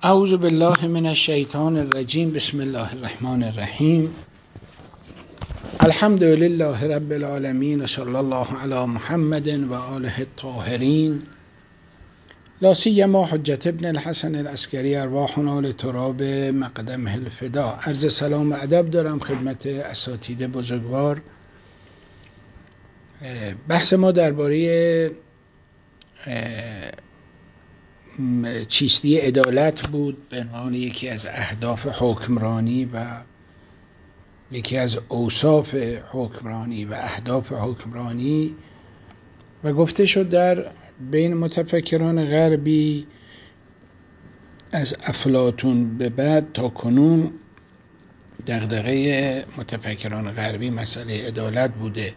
اعوذ بالله من الشیطان الرجیم. بسم الله الرحمن الرحیم. الحمد لله رب العالمین و صلی الله علی محمد و آله الطاهرین، لا سیما حجت ابن الحسن العسکری ارواحنا لتراب مقدمه الفدا. عرض سلام و ادب دارم خدمت اساتید بزرگوار. بحث ما درباره چیستی عدالت بود به عنوان یکی از اهداف حکمرانی و یکی از اوصاف حکمرانی و اهداف حکمرانی، و گفته شد در بین متفکران غربی از افلاطون به بعد تا کنون دغدغه متفکران غربی مسئله عدالت بوده.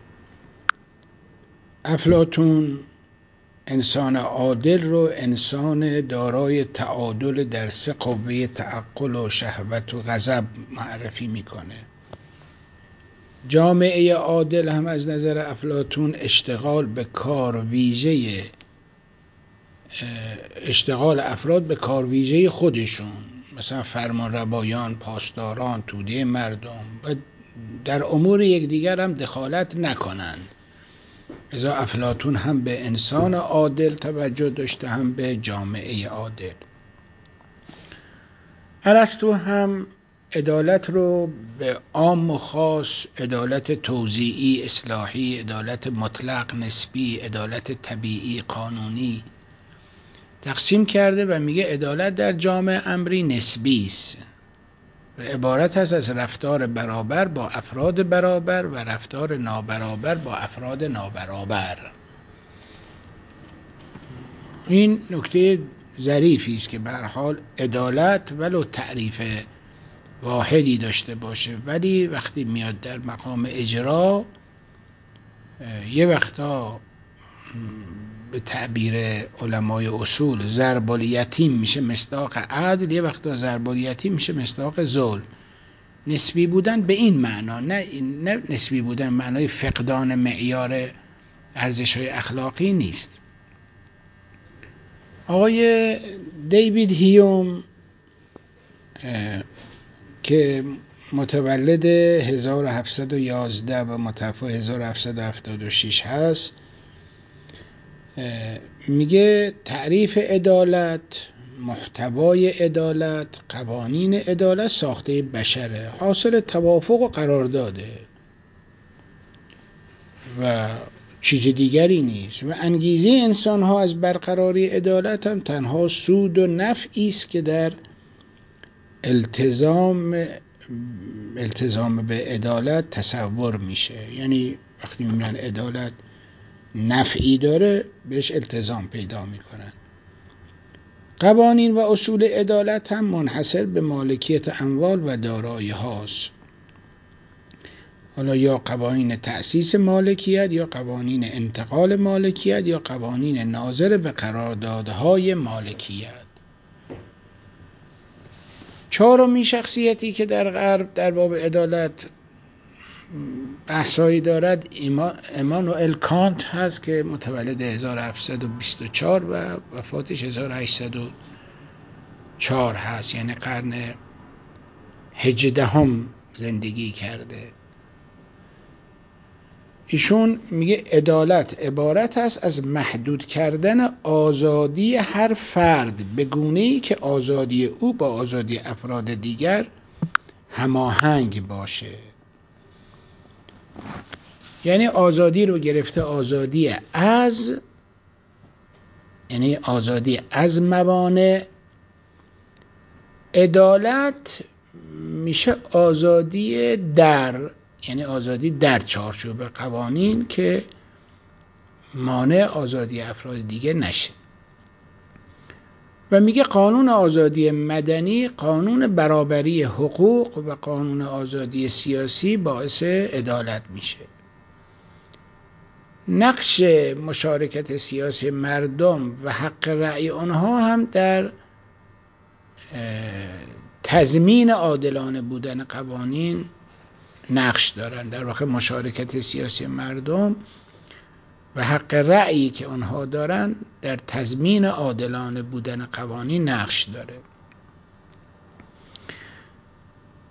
افلاطون انسان عادل رو انسان دارای تعادل در سه قوه تعقل و شهوت و غضب معرفی میکنه. جامعه عادل هم از نظر افلاطون اشتغال افراد به کار ویژه خودشون، مثلا فرمانروایان، پاسداران، توده مردم، و در امور یکدیگر هم دخالت نکنند. لذا افلاطون هم به انسان عادل توجه داشته، هم به جامعه عادل. ارسطو هم عدالت رو به عام و خاص، عدالت توزیعی اصلاحی، عدالت مطلق نسبی، عدالت طبیعی قانونی تقسیم کرده و میگه عدالت در جامعه امری نسبی است و عبارت هست از رفتار برابر با افراد برابر و رفتار نابرابر با افراد نابرابر. این نکته ظریفی است که به هر حال عدالت ولو تعریف واحدی داشته باشه، ولی وقتی میاد در مقام اجرا یه وقتا به تعبیر علمای اصول ضرب الیتیم میشه مصداق عدل، یه وقتا ضرب الیتیم میشه مصداق ظلم. نسبی بودن به این معنا، نه نسبی بودن معنای فقدان معیار ارزش‌های اخلاقی نیست. آقای دیوید هیوم که متولد 1711 و متوفی 1776 هست، میگه تعریف عدالت، محتوای عدالت، قوانین عدالت ساخته بشره، حاصل توافق و قرارداده و چیز دیگری نیست، و انگیزه انسان ها از برقراری عدالت هم تنها سود و نفعی است که در التزام به عدالت تصور میشه. یعنی وقتی میگن عدالت نفعی داره بهش التزام پیدا میکنن. قوانین و اصول عدالت هم منحصر به مالکیت اموال و دارایی هاست، حالا یا قوانین تأسیس مالکیت یا قوانین انتقال مالکیت یا قوانین ناظر به قراردادهای مالکیت. چهارمین شخصیتی که در غرب در باب عدالت بحثایی دارد ایمانوئل کانت هست که متولد 1724 و وفاتش 1804 هست، یعنی قرن 18 زندگی کرده. ایشون میگه عدالت عبارت است از محدود کردن آزادی هر فرد به گونه‌ای که آزادی او با آزادی افراد دیگر هماهنگ باشه. یعنی آزادی رو گرفته آزادی از موانع. عدالت میشه آزادی یعنی آزادی در چارچوب قوانین که مانع آزادی افراد دیگه نشه. و میگه قانون آزادی مدنی، قانون برابری حقوق و قانون آزادی سیاسی باعث عدالت میشه. نقش مشارکت سیاسی مردم و حق رأی آنها هم در تضمین عادلانه بودن قوانین نقش دارن. در واقع مشارکت سیاسی مردم و حق رأیی که آنها دارن در تضمین عادلانه بودن قوانین نقش داره.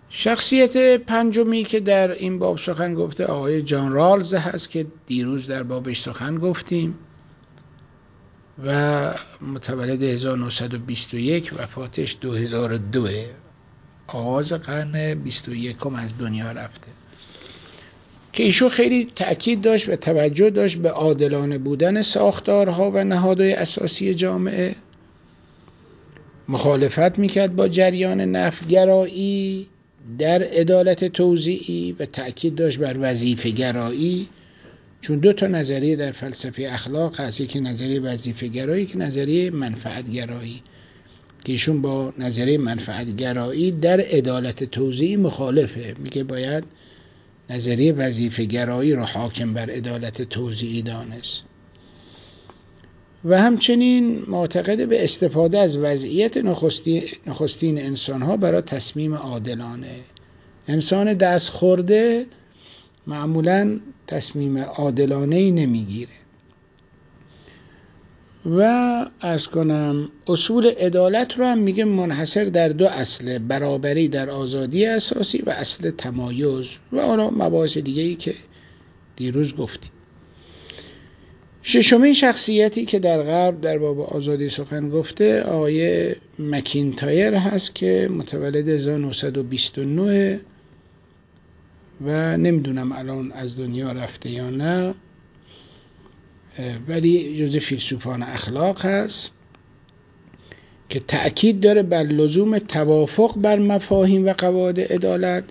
شخصیت پنجمی که در این باب سخن گفته آقای جان رالز هست که دیروز در بابش سخن گفتیم و متولد 1921 وفاتش 2002، آغاز قرن 21 از دنیا رفته، که ایشون خیلی تأکید داشت و توجه داشت به عادلانه بودن ساختارها و نهادهای اساسی جامعه، مخالفت میکرد با جریان نفع‌گرایی در عدالت توزیعی و تأکید داشت بر وظیفه گرایی، چون دو تا نظریه در فلسفه اخلاق هست، یکی نظریه وظیفه گرایی که نظریه منفعت گرایی، که ایشون با نظریه منفعت گرایی در عدالت توزیعی مخالفه، میگه باید نظریه وظیفه گرایی رو حاکم بر عدالت توزیعی دانست. و همچنین معتقد به استفاده از وضعیت نخستین انسان‌ها برای تصمیم عادلانه. انسان دست خورده معمولاً تصمیم عادلانه‌ای نمیگیره. و عرض کنم اصول عدالت رو هم میگه منحصر در دو اصله: برابری در آزادی اساسی و اصل تمایز و حالا مباحث دیگه‌ای که دیروز گفتیم. ششمین شخصیتی که در غرب در باب آزادی سخن گفته آقای مکینتایر هست که متولد 1929 و نمیدونم الان از دنیا رفته یا نه، ولی جزء فیلسوفان اخلاق هست که تأکید داره بر لزوم توافق بر مفاهیم و قواعد عدالت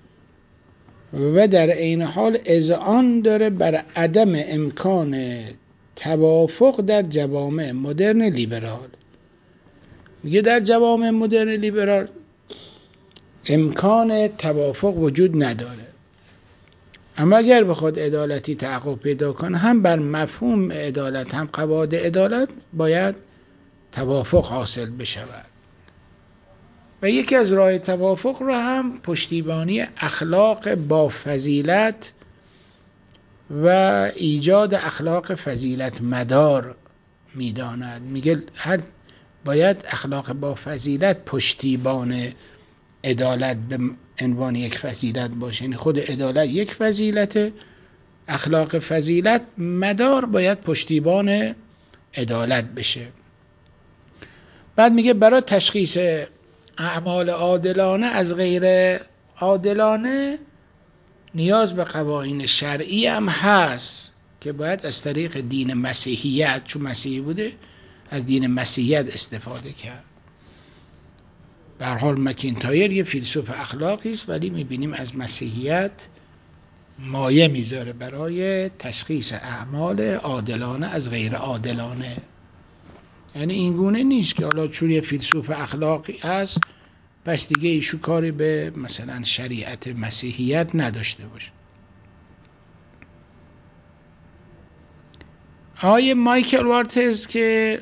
و در عین حال اذعان داره بر عدم امکان توافق در جوامع مدرن لیبرال. میگه در جوامع مدرن لیبرال امکان توافق وجود نداره، اما اگر بخواد عدالتی تحقق پیدا کنه هم بر مفهوم عدالت هم قواعد عدالت باید توافق حاصل بشود و یکی از راه توافق رو هم پشتیبانی اخلاق با فضیلت و ایجاد اخلاق فضیلت مدار میداند. میگه باید اخلاق با فضیلت پشتیبان عدالت به عنوان یک فضیلت باشه، یعنی خود عدالت یک فضیلته، اخلاق فضیلت مدار باید پشتیبان عدالت بشه. بعد میگه برای تشخیص اعمال عادلانه از غیر عادلانه نیاز به قوانین شرعی هم هست که باید از طریق دین مسیحیت، چون مسیحی بوده، از دین مسیحیت استفاده کرد. به هر حال مکینتایر یه فیلسوف اخلاقی است، ولی میبینیم از مسیحیت مایه میذاره برای تشخیص اعمال عادلانه از غیر عادلانه. یعنی این گونه نیست که حالا چون یه فیلسوف اخلاقی است پس دیگه ایشو کاری به مثلا شریعت مسیحیت نداشته باشه. آقای مایکل وارتز که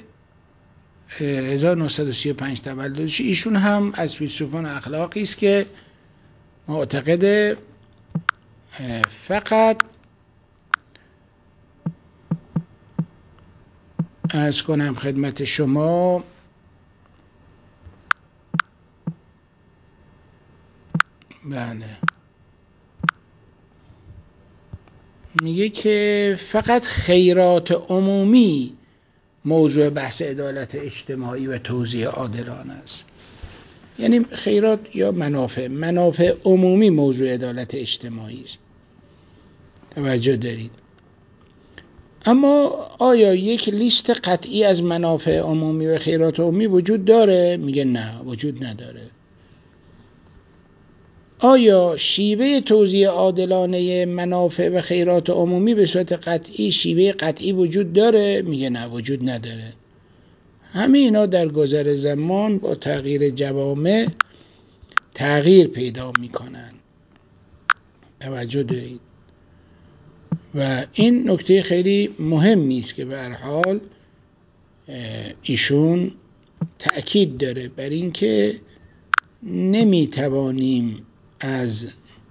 1935 تولدش، ایشون هم از فیلسوفان اخلاقی است که معتقد فقط عرض کنم خدمت شما بله میگه که فقط خیرات عمومی موضوع بحث عدالت اجتماعی و توزیع عادلانه است. یعنی خیرات یا منافع عمومی موضوع عدالت اجتماعی است. توجه دارید؟ اما آیا یک لیست قطعی از منافع عمومی و خیرات عمومی وجود داره؟ میگه نه، وجود نداره. آیا شیوه توزیع عادلانه منافع و خیرات عمومی به صورت قطعی شیوه قطعی وجود داره؟ میگه نه، وجود نداره. همه اینا در گذر زمان با تغییر جوامع تغییر پیدا میکنن. توجه دارید؟ و این نکته خیلی مهمی است که به هر حال ایشون تأکید داره بر این که نمیتوانیم از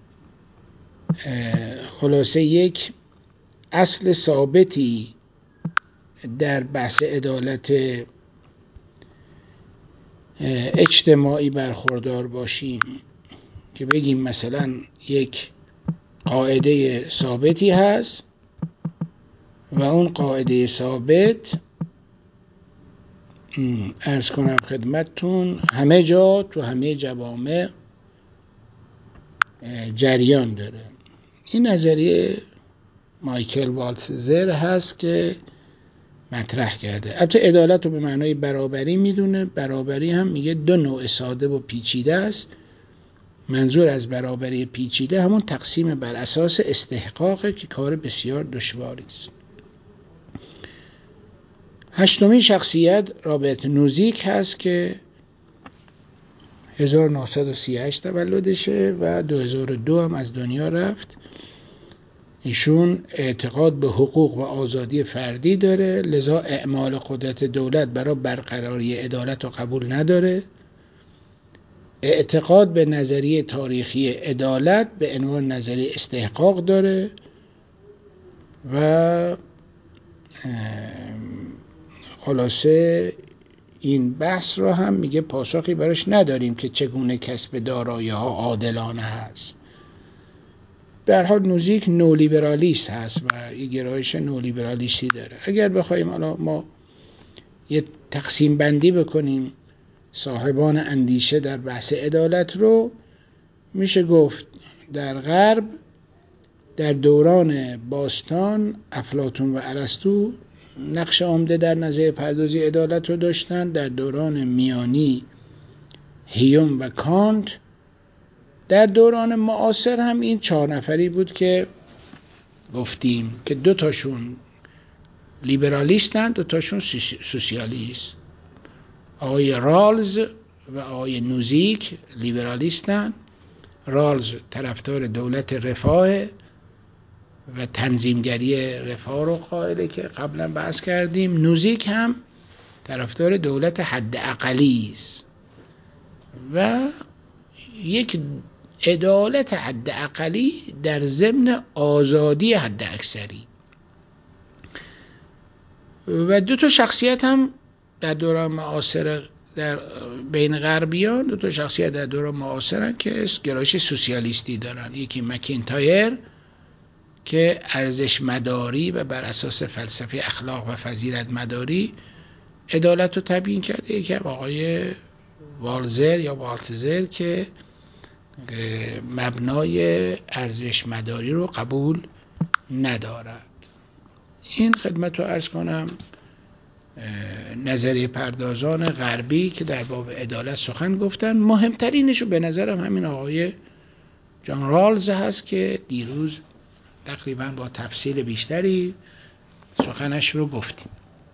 خلاصه یک اصل ثابتی در بحث عدالت اجتماعی برخوردار باشیم که بگیم مثلا یک قاعده ثابتی هست و اون قاعده ثابت عرض کنم خدمتتون همه جا تو همه جوامع جریان داره. این نظریه مایکل والتزر هست که مطرح کرده. البته عدالت رو به معنای برابری میدونه. برابری هم میگه دو نوع ساده و پیچیده است. منظور از برابری پیچیده همون تقسیم بر اساس استحقاقه که کار بسیار دشواری است. هشتمین شخصیت رابرت نوزیک هست که 1938 تولدشه و 2002 هم از دنیا رفت. ایشون اعتقاد به حقوق و آزادی فردی داره، لذا اعمال قدرت دولت برای برقراری عدالت رو قبول نداره. اعتقاد به نظریه تاریخی عدالت به عنوان نظریه استحقاق داره و خلاصه این بحث رو هم میگه پاسخی براش نداریم که چگونه کسب دارایی‌ها عادلانه هست. به هر حال نوزیک نولیبرالیست هست و یه گرایش نولیبرالیستی داره. اگر بخوایم حالا ما یه تقسیم بندی بکنیم صاحبان اندیشه در بحث عدالت رو، میشه گفت در غرب در دوران باستان افلاطون و ارسطو نقش عمده در نظریه پردازی عدالت رو داشتن. در دوران میانی هیوم و کانت. در دوران معاصر هم این 4 نفری بود که گفتیم که 2 تاشون لیبرالیستن، 2 تاشون سوسیالیست. آقای رالز و آقای نوزیک لیبرالیستن. رالز طرفدار دولت رفاه و تنظیمگری رفاه رو قائله که قبلا بحث کردیم. نوزیک هم طرفدار دولت حد اقلی است و یک عدالت حد اقلی در ضمن آزادی حد اکثری. و 2 تا شخصیت هم در دوران معاصر در بین غربیان 2 تا شخصیت در دوران معاصرن که گرایش سوسیالیستی دارن. یکی مکینتایر که ارزش مداری و بر اساس فلسفه اخلاق و فضیلت مداری عدالت رو تبیین کرده. یکی آقای والزر یا والتزر که مبنای ارزش مداری رو قبول ندارد. این خدمت رو عرض کنم نظریه پردازان غربی که در باب عدالت سخن گفتن. مهمترینش رو به نظرم همین آقای جان رالز هست که دیروز تقریبا با تفصیل بیشتری سخنش رو گفتیم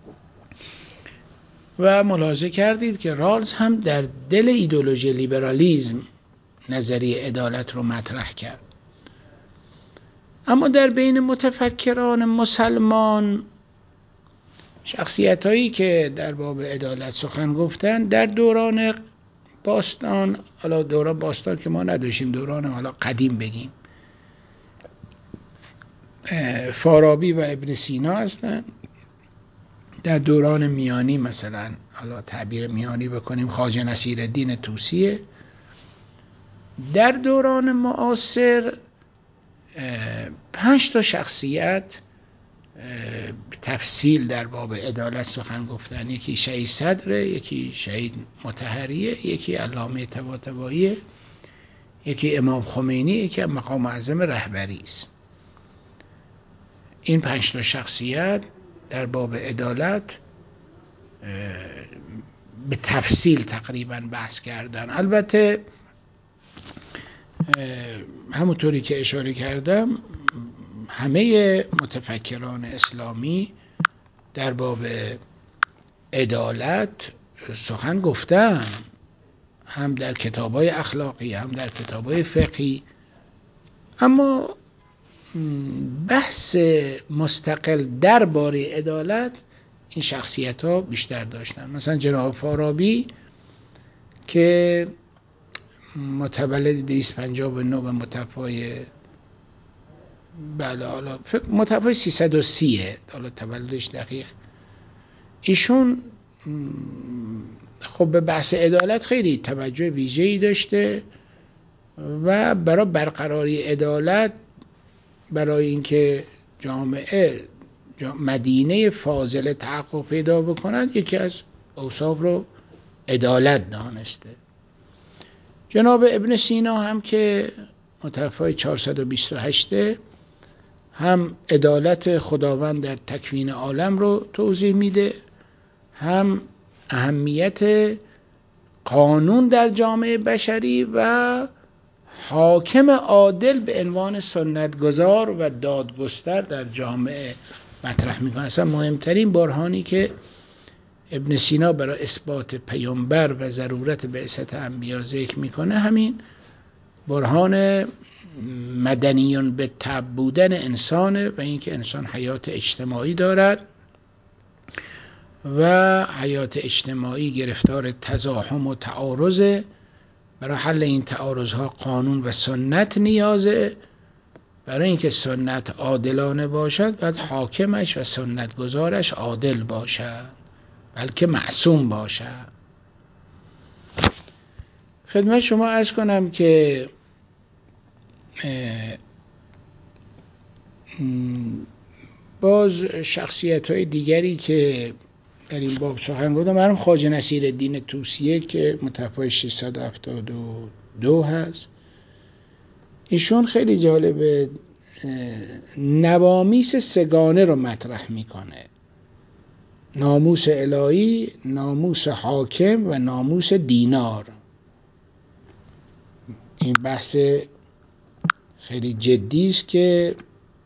و ملاحظه کردید که رالز هم در دل ایدئولوژی لیبرالیسم نظریه عدالت رو مطرح کرد. اما در بین متفکران مسلمان شخصیت هایی که در باب عدالت سخن گفتن در دوران باستان، حالا دوران باستان که ما نداشتیم، دوران حالا قدیم بگیم، فارابی و ابن سینا هستن. در دوران میانی مثلا حالا تعبیر میانی بکنیم خواجه نصیرالدین طوسیه. در دوران معاصر 5 تا شخصیت تفصیل در باب عدالت سخن گفتن. یکی شهید صدره، یکی شهید مطهریه، یکی علامه طباطباییه، یکی امام خمینی، یکی مقام اعظم رهبری است. این 5 تا شخصیت در باب عدالت به تفصیل تقریبا بحث کردن. البته همونطوری که اشاره کردم همه متفکران اسلامی در باب عدالت سخن گفتن، هم در کتاب‌های اخلاقی هم در کتاب‌های فقهی، اما بحث مستقل درباره عدالت این شخصیت‌ها بیشتر داشتن. مثلا جناب فارابی که متولد 259 و متوفای حالا متوفای 330 حالا تولدش دقیق، ایشون خب به بحث عدالت خیلی توجه ویژه‌ای داشته و برای برقراری عدالت، برای اینکه جامعه مدینه فاضله تحقق پیدا بکند، یکی از اوصاف رو عدالت دانسته. جناب ابن سینا هم که متوفای 428 هم عدالت خداوند در تکوین عالم رو توضیح میده، هم اهمیت قانون در جامعه بشری و حاکم عادل به عنوان سنتگزار و دادگستر در جامعه مطرح میکنه. اصلا مهمترین برهانی که ابن سینا برای اثبات پیامبر و ضرورت بعثت انبیا ذکر میکنه همین برهان مدنیون به طبع بودن انسانه و اینکه انسان حیات اجتماعی دارد و حیات اجتماعی گرفتار تزاحم و تعارضه. برای حل این تعارضها قانون و سنت نیازه. برای اینکه سنت عادلانه باشد باید حاکمش و سنتگزارش عادل باشد، بلکه معصوم باشد. خدمت شما عرض کنم که باز شخصیت‌های دیگری که در این باب سخن گفتم، مرحوم خواجه نصیرالدین طوسیه که متوفای 672 هست، ایشون خیلی جالبه، نوامیس سگانه رو مطرح میکنه: ناموس الهی، ناموس حاکم و ناموس دینار. این بحث خیلی جدی است که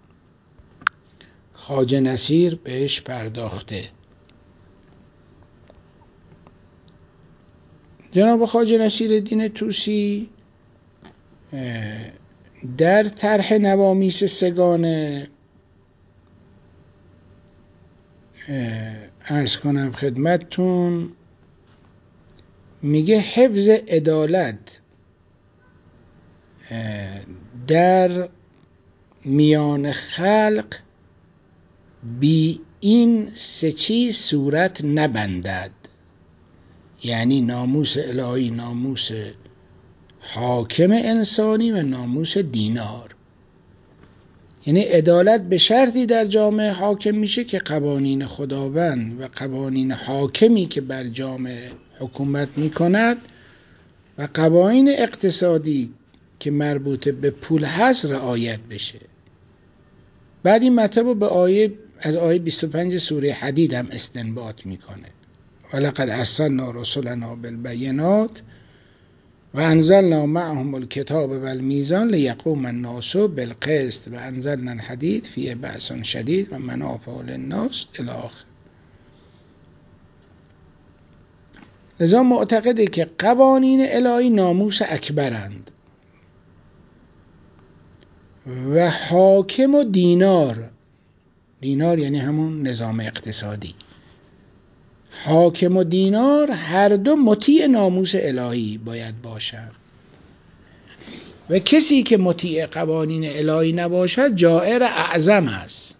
خواجه نصیر بهش پرداخته. جناب خواجه نصیرالدین طوسی در طرح نوامیس سگانه عرض کنم خدمتتون، میگه حفظ عدالت در میان خلق بی این سه چیز صورت نبندد، یعنی ناموس الهی، ناموس حاکم انسانی و ناموس دینار. یعنی عدالت به شرطی در جامعه حاکم میشه که قوانین خداوند و قوانین حاکمی که بر جامعه حکومت میکند و قوانین اقتصادی که مربوط به پول هست رعایت بشه. بعد این مطلب رو به از آیه 25 سوره حدید هم استنباط میکنه: ولقد ارسلنا رسلنا بالبینات و انزلنا معهم الکتاب والمیزان لیقوم الناس بالقسط و انزلنا الحدید فیه بأس شدید و منافع للناس الی آخر. لذا معتقده که قوانین الهی ناموس اکبرند و حاکم و دینار یعنی همون نظام اقتصادی، حاکم و دینار هر دو مطیع ناموس الهی باید باشد و کسی که مطیع قوانین الهی نباشد جائر اعظم است.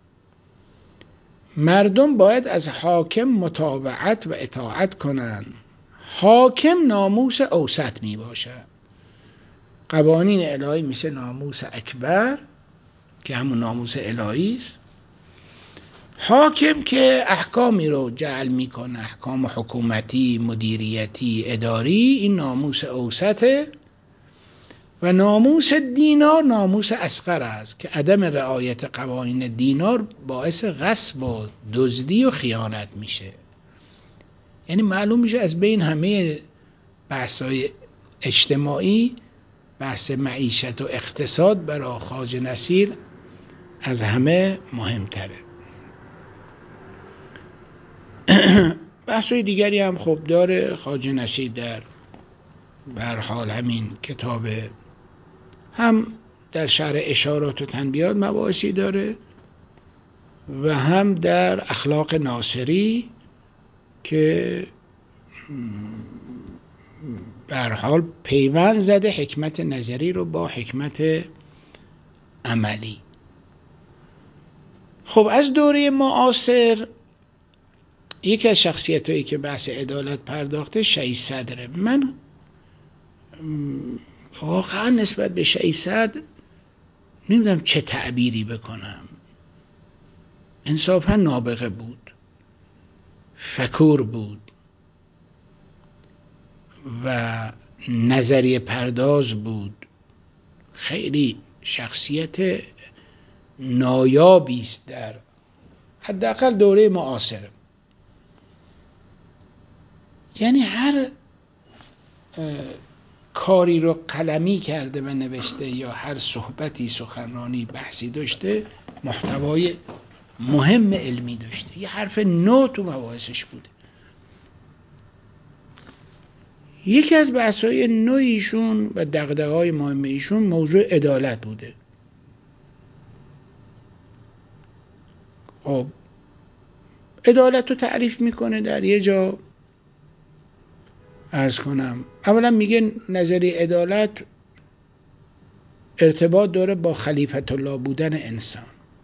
مردم باید از حاکم متابعت و اطاعت کنند. حاکم ناموس اوسط می باشد. قوانین الهی مثل ناموس اکبر که همون ناموس الهی است. حاکم که احکامی رو جعل میکنه، احکام حکومتی، مدیریتی، اداری، این ناموس اوسطه. و ناموس دینار ناموس اصغر است که عدم رعایت قوانین دینار باعث غصب و دزدی و خیانت میشه. یعنی معلوم میشه از بین همه بحث‌های اجتماعی بحث معیشت و اقتصاد برای خواجه نصیر از همه مهمتره. بحث‌های دیگری هم خب داره خواجه نصیر در به هر حال همین کتاب، هم در شرح اشارات و تنبیهات مباحثی داره و هم در اخلاق ناصری که به هر حال پیوند زده حکمت نظری رو با حکمت عملی. خب از دوره معاصر یکی از شخصیتایی که بحث عدالت پرداخته شهید صدره. من واقعا نسبت به 600 نمیدونم چه تعبیری بکنم. انصافا نابغه بود، فکور بود و نظریه پرداز بود. خیلی شخصیت نایابی است در حداقل دوره معاصره. یعنی هر کاری رو قلمی کرده و نوشته یا هر صحبتی، سخنرانی، بحثی داشته، محتوای مهم علمی داشته، یه حرف نو تو مباحثش بوده. یکی از بحث‌های نو ایشون و دغدغه‌های مهم ایشون موضوع عدالت بوده. خب عدالت رو تعریف میکنه در یه جا، عرض کنم اولا میگه نظریه عدالت ارتباط داره با خلیفت الله بودن انسان،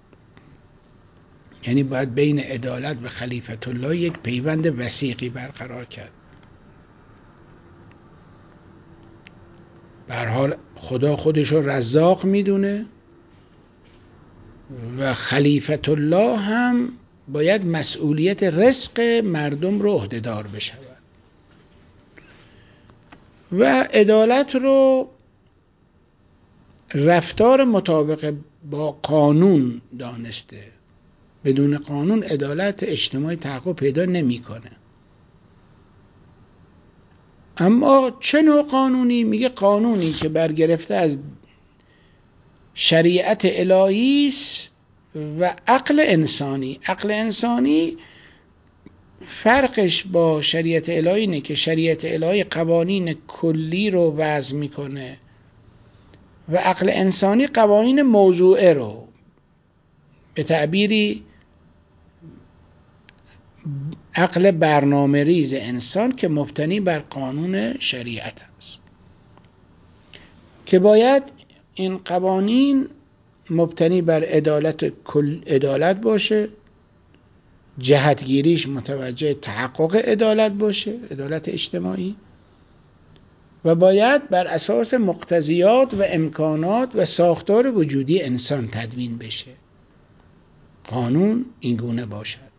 یعنی باید بین عدالت و خلیفت الله یک پیوند وثیقی برقرار کرد. به هر حال خدا خودش رو رزاق میدونه و خلیفت الله هم باید مسئولیت رزق مردم رو عهده‌دار بشود و عدالت رو رفتار مطابق با قانون دانسته. بدون قانون عدالت اجتماعی تحقق پیدا نمیکنه. اما چه نوع قانونی؟ میگه قانونی که برگرفته از شریعت الهی است و عقل انسانی. عقل انسانی فرقش با شریعت الهی اینه که شریعت الهی قوانین کلی رو وضع میکنه و عقل انسانی قوانین موضوعه رو، به تعبیری عقل برنامه ریز انسان که مبتنی بر قانون شریعت است، که باید این قوانین مبتنی بر عدالت باشه، جهتگیریش متوجه تحقق عدالت باشه، عدالت اجتماعی، و باید بر اساس مقتضیات و امکانات و ساختار وجودی انسان تدوین بشه. قانون اینگونه باشد.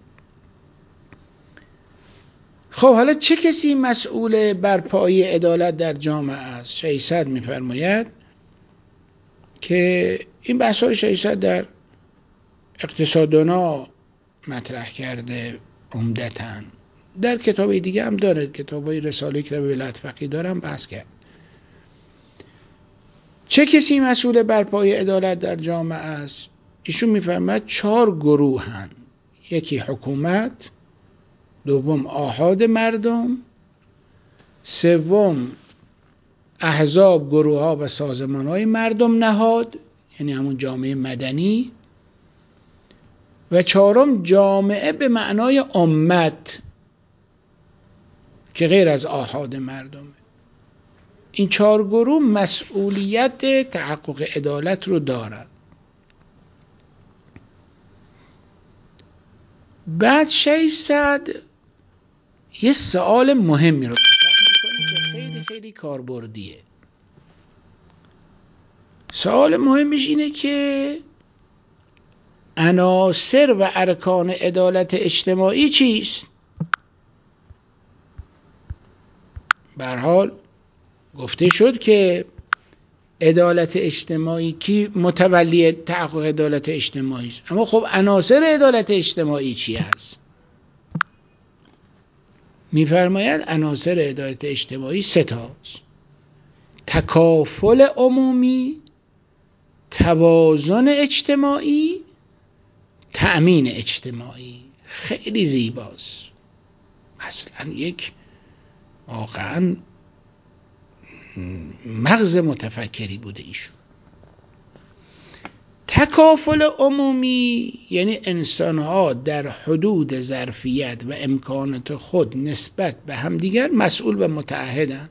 خب حالا چه کسی مسئول برپایی عدالت در جامعه است؟ 600 میفرماید که این بحث‌های 600 در اقتصاددانا مطرح کرده عمدتاً. در کتابی دیگه هم داره، کتابای رساله کتاب ولایت فقیه دارم بحث کرد. چه کسی مسئول برپایی عدالت در جامعه است؟ ایشون میفرماید 4 گروهن: یکی حکومت، دوم آحاد مردم، سوم احزاب، گروه ها و سازمان های مردم نهاد، یعنی همون جامعه مدنی، و چهارم جامعه به معنای امت که غیر از آحاد مردمه. این 4 گروه مسئولیت تحقق عدالت رو دارند. بعد 600 یه سوال مهمی رو مطرح میکنه که خیلی خیلی کاربردیه. سوال مهمش اینه که عناصر و ارکان عدالت اجتماعی چیست؟ به هر حال گفته شد که عدالت اجتماعی کی متولی تحقق عدالت اجتماعی است، اما خب عناصر عدالت اجتماعی چی است؟ میفرماید عناصر عدالت اجتماعی 3 تاست: تکافل عمومی، توازن اجتماعی، تأمین اجتماعی. خیلی زیباست، اصلا یک واقعا مغز متفکری بوده ایشون. تکافل عمومی یعنی انسان‌ها در حدود ظرفیت و امکانات خود نسبت به همدیگر مسئول و متعهدند.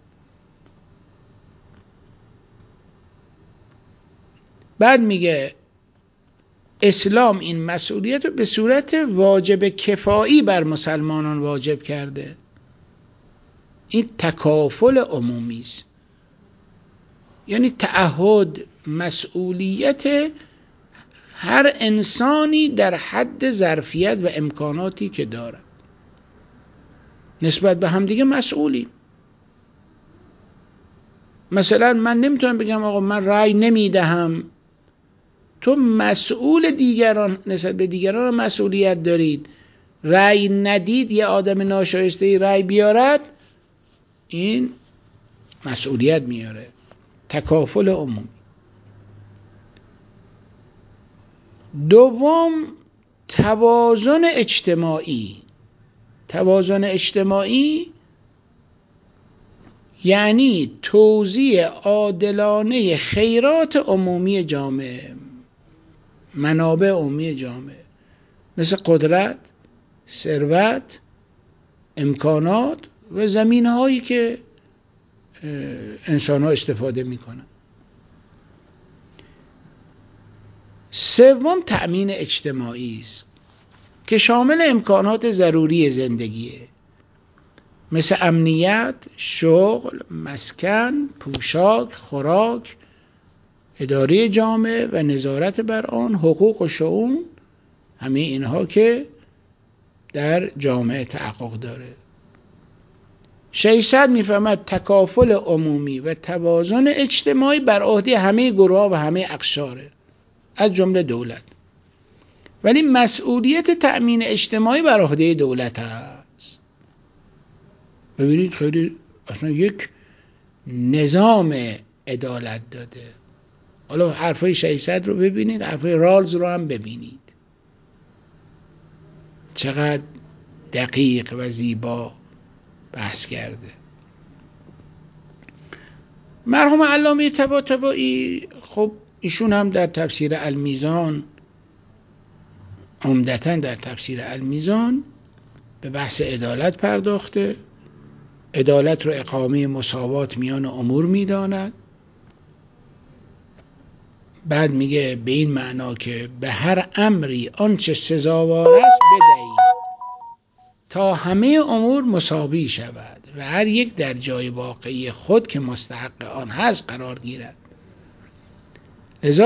بعد میگه اسلام این مسئولیت رو به صورت واجب کفایی بر مسلمانان واجب کرده. این تکافل عمومی است. یعنی تعهد، مسئولیت هر انسانی در حد ظرفیت و امکاناتی که دارد نسبت به همدیگه مسئولی. مثلا من نمیتونم بگم آقا من رأی نمیدهم، تو مسئول دیگران، نسبت به دیگران مسئولیت دارید. رأی ندید یه آدم ناشایسته رأی بیارد، این مسئولیت میاره. تکافل عمومی. دوم، توازن اجتماعی. توازن اجتماعی یعنی توزیع عادلانه خیرات عمومی جامعه، منابع عمومی جامعه، مثل قدرت، ثروت، امکانات و زمینهایی که انسان ها استفاده می کنند. سوم، تأمین اجتماعی است که شامل امکانات ضروری زندگیه، مثل امنیت، شغل، مسکن، پوشاک، خوراک، اداره جامعه و نظارت بر آن، حقوق و شؤون، همه اینها که در جامعه تحقق داره. 600 میفهمد تکافل عمومی و توازن اجتماعی بر عهده همه گروه‌ها و همه اقشاره، از جمله دولت. ولی مسئولیت تأمین اجتماعی بر عهده دولت است. ببینید خیلی اصلا یک نظام عدالت داده. حالا حرفای 600 رو ببینید، حرفای رالز رو هم ببینید، چقدر دقیق و زیبا بحث کرده. مرحوم علامه طباطبایی، خب ایشون هم در تفسیر المیزان، عمدتاً در تفسیر المیزان، به بحث عدالت پرداخته. عدالت رو اقامه مساوات میان امور میداند. بعد میگه به این معنا که به هر امری آنچه سزاوار است بدهید تا همه امور مساوی شود و هر یک در جای واقعی خود که مستحق آن هست قرار گیرد. لذا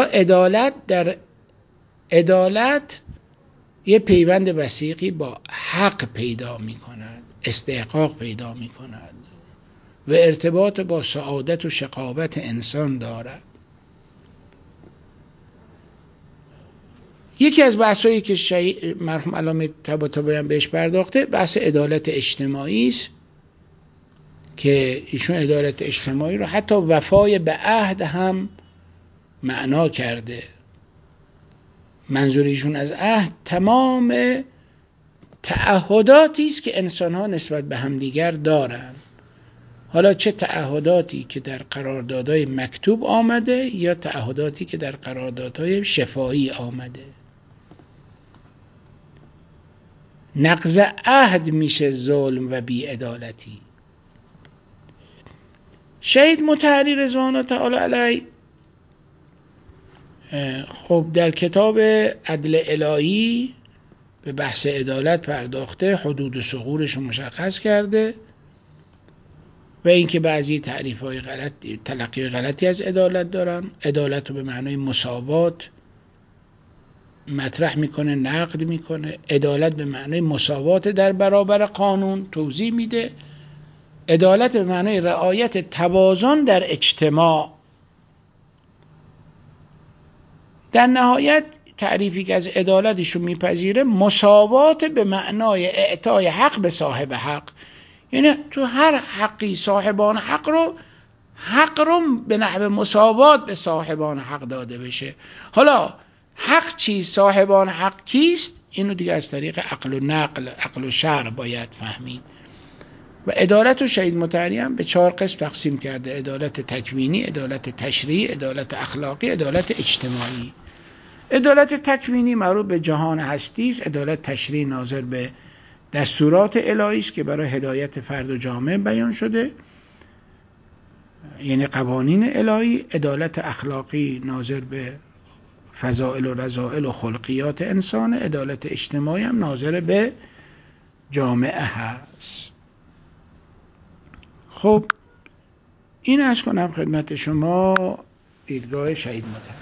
عدالت یه پیوند وثیقی با حق پیدا می کند، استحقاق پیدا می کند و ارتباط با سعادت و شقاوت انسان دارد. یکی از بحثایی که مرحوم علامه طباطبایی هم بهش پرداخته بحث عدالت اجتماعی است که ایشون عدالت اجتماعی رو حتی وفای به عهد هم معنا کرده. منظور ایشون از عهد تمام تعهداتی است که انسان‌ها نسبت به همدیگر دارند، حالا چه تعهداتی که در قراردادهای مکتوب آمده یا تعهداتی که در قراردادهای شفاهی آمده. نقض عهد میشه ظلم و بی‌عدالتی. شهید مطهری رضوان الله تعالی علیه خب در کتاب عدل الهی به بحث عدالت پرداخته، حدود و ثغورش رو مشخص کرده و اینکه بعضی تعریف‌های غلطی، تلقی غلطی از عدالت دارن. عدالت رو به معنای مساوات مطرح میکنه، نقد میکنه. عدالت به معنای مساوات در برابر قانون توضیح میده. عدالت به معنای رعایت توازن در اجتماع. در نهایت تعریفی که از عدالتشون میپذیره مساوات به معنای اعطای حق به صاحب حق، یعنی تو هر حقی صاحبان حق رو به نحو مساوات به صاحبان حق داده بشه. حالا حق چیست، صاحبان حق کیست، اینو دیگه از طریق عقل و نقل، عقل و شرع باید فهمید. و عدالت و شهید مطهری هم به 4 قسم تقسیم کرده: عدالت تکوینی، عدالت تشریعی، عدالت اخلاقی، عدالت اجتماعی. عدالت تکوینی مربوط به جهان هستی است. عدالت تشریعی ناظر به دستورات الهی است که برای هدایت فرد و جامعه بیان شده، یعنی قوانین الهی. عدالت اخلاقی ناظر به فضائل و رذائل و خلقیات انسان. عدالت اجتماعی هم ناظر به جامعه هست. خب این عرض کنم خدمت شما دیدگاه شهید مطهری.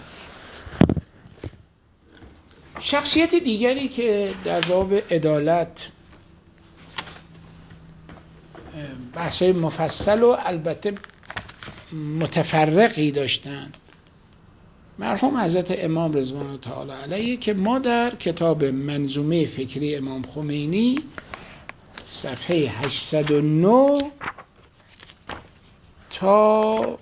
شخصیت دیگری که در باب عدالت بحث‌های مفصل و البته متفرقی داشتن مرحوم حضرت امام رضوان الله تعالی علیه، که ما در کتاب منظومه فکری امام خمینی صفحه 809 تا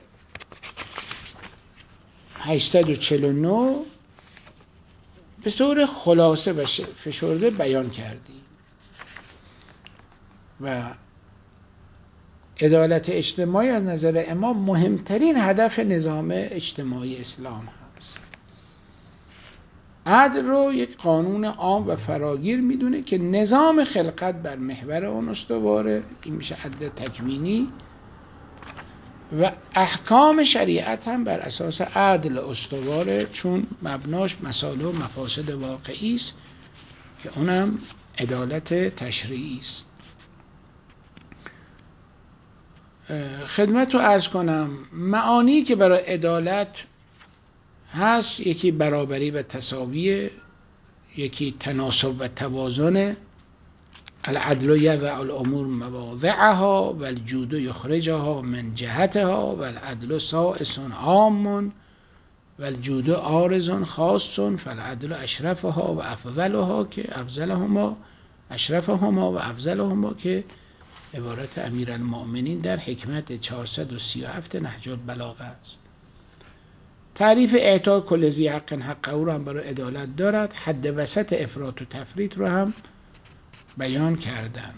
849 به طور خلاصه و فشرده بیان کردیم و عدالت اجتماعی از نظر امام مهمترین هدف نظام اجتماعی اسلام هست. عدل رو یک قانون عام و فراگیر میدونه که نظام خلقت بر محور اون استواره، این میشه عدل تکوینی، و احکام شریعت هم بر اساس عدل استواره، چون مبناش مصالح و مفاسد واقعی است که اونم عدالت تشریعی است. خدمت رو عرض کنم معانی که برای عدالت هست، یکی برابری و تساویه، یکی تناسب و توازنه، العدل یضع الامور مواضعها و الجود یخرجها من جهتها و العدل سائس عام و الجود عارض خاص فالعدل اشرفها و افضلها که افضلهما اشرفهما و افضلهما که عبارت امیرالمؤمنین در حکمت 437 نهج البلاغه است. تعریف اعطا کل ذی حق حقه رو هم برای عدالت دارد. حد وسط افراط و تفریط رو هم بیان کردن.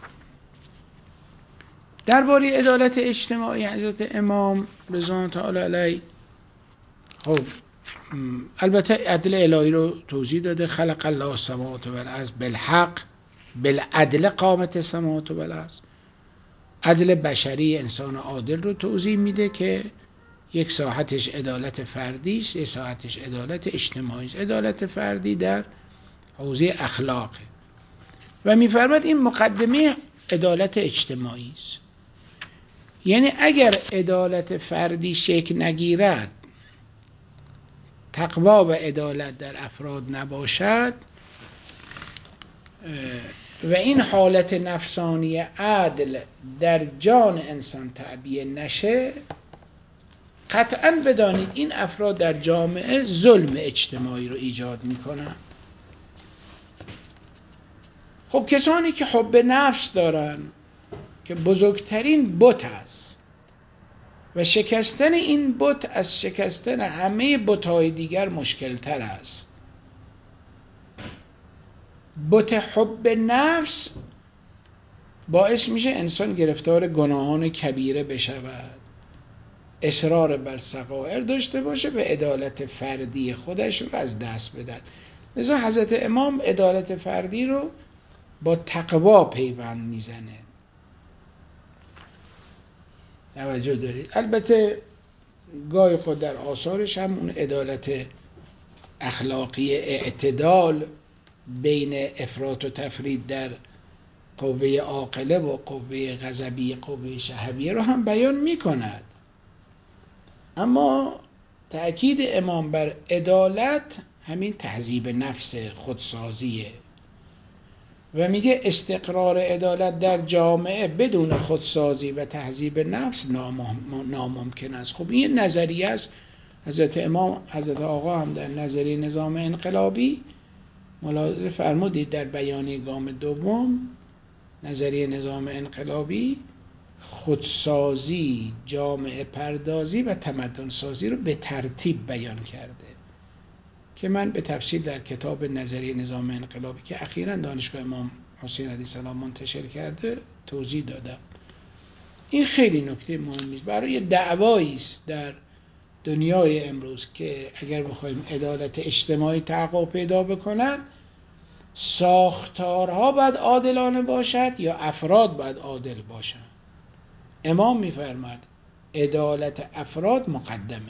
درباره عدالت اجتماعی حضرت امام رضوان تعالی علیه خب البته عدل الهی رو توضیح داده. خلق الله السماوات و الارض بالحق بالعدل قامت السماوات و الارض. عدل بشری انسان عادل رو توضیح میده که یک ساحتش عدالت فردی است، یک ساحتش عدالت اجتماعی است. عدالت فردی در حوزه اخلاقه و میفرماد این مقدمه عدالت اجتماعی است. یعنی اگر عدالت فردی شکل نگیرد، تقوا و عدالت در افراد نباشد و این حالت نفسانی عدل در جان انسان تعبیه نشه، قطعاً بدانید این افراد در جامعه ظلم اجتماعی رو ایجاد میکنن. خب کسانی که حب نفس دارن که بزرگترین بت است و شکستن این بت از شکستن همه بت‌های دیگر مشکل‌تر است. بت حب نفس باعث میشه انسان گرفتار گناهان کبیره بشود، اصرار بر صغائر داشته باشه و عدالت فردی خودش رو از دست بده. لذا حضرت امام عدالت فردی رو با تقوا پیوند میزنه. توجه دارید؟ البته گاهی خود در آثارش هم اون عدالت اخلاقی اعتدال بین افراط و تفرید در قوه عاقله و قوه غضبی قوه شهویه رو هم بیان میکند. اما تأکید امام بر عدالت همین تهذیب نفس خودسازیه و میگه استقرار عدالت در جامعه بدون خودسازی و تهذیب نفس ناممکن است. خب این نظریه است. حضرت امام حضرت آقا هم در نظریه نظام انقلابی ملاحظه فرمودید در بیانیه گام دوم نظریه نظام انقلابی خودسازی، جامعه پردازی و تمدن سازی رو به ترتیب بیان کرده که من به تفصیل در کتاب نظریه نظام انقلابی که اخیراً دانشگاه امام حسین علیه السلام منتشر کرده توضیح دادم. این خیلی نکته مهمی است. برای دعوایی است در دنیای امروز که اگر بخوایم عدالت اجتماعی تحقق پیدا بکند، ساختارها باید عادلانه باشد یا افراد باید عادل باشند. امام می‌فرماید عدالت افراد مقدمه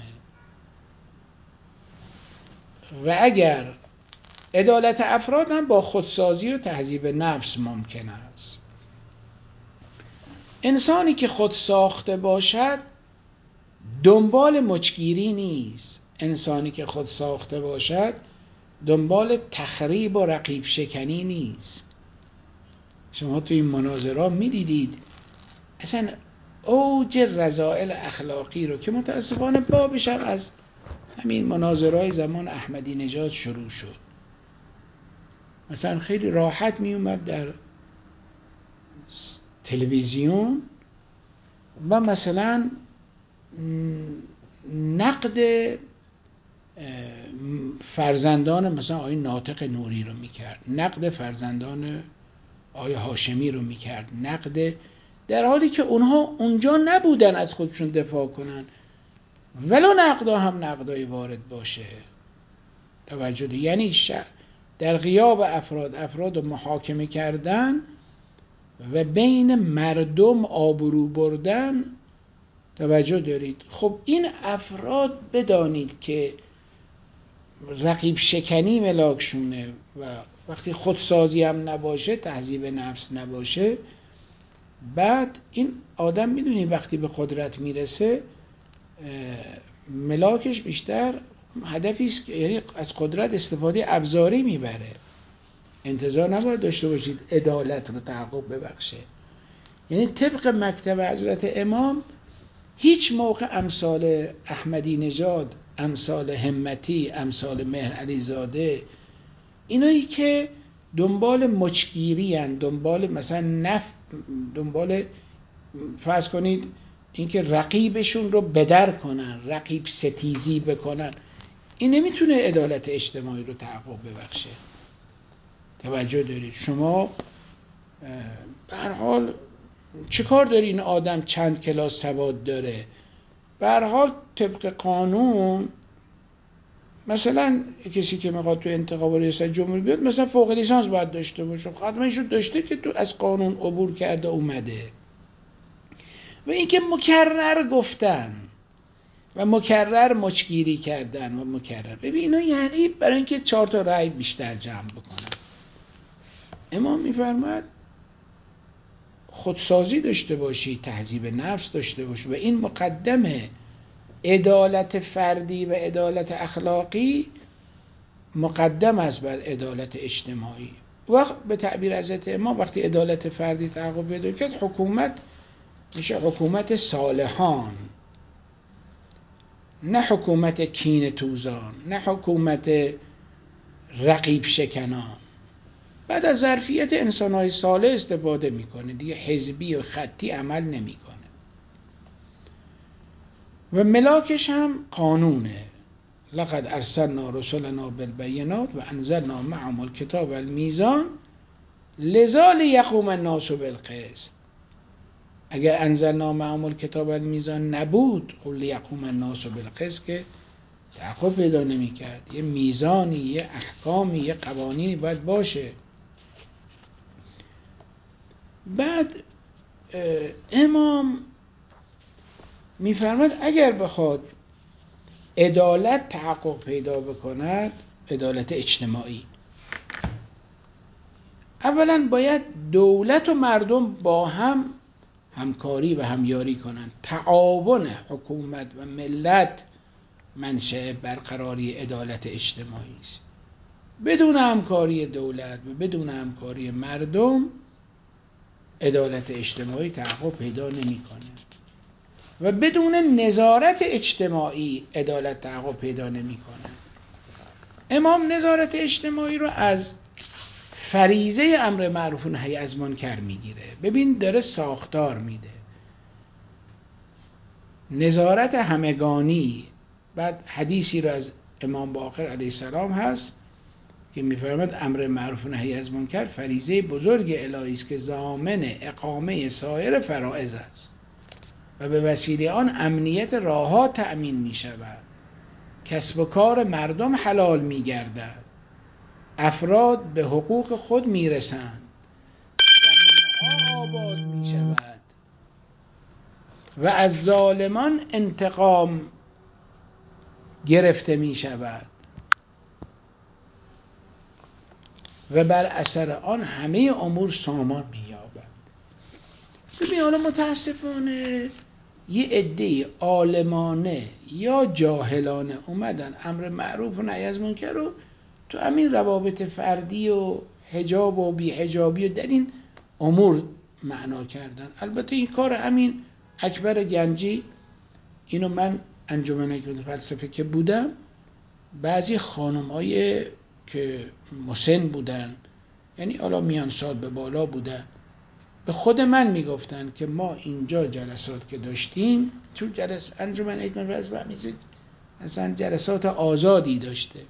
و اگر عدالت افراد هم با خودسازی و تهذیب نفس ممکن است. انسانی که خود ساخته باشد دنبال مچگیری نیست. انسانی که خود ساخته باشد دنبال تخریب و رقیب شکنی نیست. شما تو این مناظره میدیدید اصلا اوج رذائل اخلاقی رو که متاسفانه بابش هم از همین مناظرهای زمان احمدی نژاد شروع شد. مثلا خیلی راحت می اومد در تلویزیون و مثلا نقد فرزندان مثلا آقای ناطق نوری رو میکرد، نقد فرزندان آقای هاشمی رو میکرد، نقد، در حالی که اونها اونجا نبودن از خودشون دفاع کنن، ولو نقدا هم نقدای وارد باشه. توجه ده. یعنی در غیاب افراد رو محاکمه کردن و بین مردم آبرو بردن. توجه دارید؟ خب این افراد بدانید که رقیب شکنی ملاکشونه و وقتی خودسازی هم نباشه، تهذیب نفس نباشه، بعد این آدم میدونی وقتی به قدرت میرسه ملاکش بیشتر هدفی است که یعنی از قدرت استفاده ابزاری میبره. انتظار نباید داشته باشید عدالت رو تحقق ببخشه. یعنی طبق مکتب حضرت امام هیچ موقع امثال احمدی نژاد، امثال همتی، امثال مهر علی زاده، اینایی که دنبال مچگیری هن، دنبال مثلا دنبال فرض کنید اینکه رقیبشون رو بدر کنن، رقیب ستیزی بکنن، این نمیتونه عدالت اجتماعی رو تحقق ببخشه. توجه دارید؟ شما به هر حال چه کار داری این آدم چند کلاس سواد داره؟ به هر حال طبق قانون مثلا کسی که میخواد تو انتخاب ریاست جمهوری بیاد مثلا فوق لیسانس باید داشته باشه. حتما ایشون داشته که تو از قانون عبور کرده اومده. و اینکه مکرر گفتن و مکرر مچگیری کردن و مکرر، ببین اینا یعنی برای اینکه 4 تا رأی بیشتر جمع بکنن. امام میفرماد خودسازی داشته باشی، تهذیب نفس داشته باشی و این مقدمه. عدالت فردی و عدالت اخلاقی مقدم است بر عدالت اجتماعی. وقت به تعبیر حضرت امام وقتی عدالت فردی تحقق پیدا کرد، حکومت میشه حکومت صالحان، نه حکومت کینه توزان، نه حکومت رقیب شکنان. بعد از ظرفیت انسان‌های صالح استفاده میکنه دیگه، حزبی و خطی عمل نمیکنه. و ملاکش هم قانونه. لقد ارسلنا رسلنا بالبینات و انزلنا معهم الکتاب والمیزان لذا لیقوم الناس بالقسط. اگر انزلنا معهم الکتاب والمیزان نبود، خب لیقوم الناس بالقسط که تحقق پیدا نمی‌کرد. یه میزانی، یه احکامی، یه قوانینی باید باشه. بعد امام میفرماد اگر بخواد عدالت تحقق پیدا بکند، عدالت اجتماعی، اولا باید دولت و مردم با هم همکاری و همیاری کنند. تعاون حکومت و ملت منشأ برقراری عدالت اجتماعی است. بدون همکاری دولت و بدون همکاری مردم عدالت اجتماعی تحقق پیدا نمی‌کنه. و بدون نظارت اجتماعی عدالت تحقق پیدا نمی‌کنه. امام نظارت اجتماعی رو از فریضه امر معروف و نهی از منکر میگیره. ببین داره ساختار میده، نظارت همگانی. بعد حدیثی رو از امام باقر علیه السلام هست که میفرماد امر معروف و نهی از منکر فریضه بزرگ الهی است که ضامن اقامه سایر فرائض است و به وسیله آن امنیت راه‌ها تأمین میشود، کسب و کار مردم حلال میگردد، افراد به حقوق خود میرسند، زمین‌ها آباد میشود و از ظالمان انتقام گرفته میشود و بر اثر آن همه امور سامان مییابد. ببین حالا متاسفانه یه عده عالمانه یا جاهلانه اومدن امر معروف و نهی از منکر رو تو همین روابط فردی و حجاب و بی حجابی و در این امور معنا کردن. البته این کار همین اکبر گنجی، اینو من انجمن حکمت فلسفه که بودم، بعضی خانم‌های که مسن بودن، یعنی حالا میان سال به بالا بودن، به خود من میگفتن که ما اینجا جلسات که داشتیم، چون انجمن حکمت فلسفه اصلا جلسات آزادی داشته،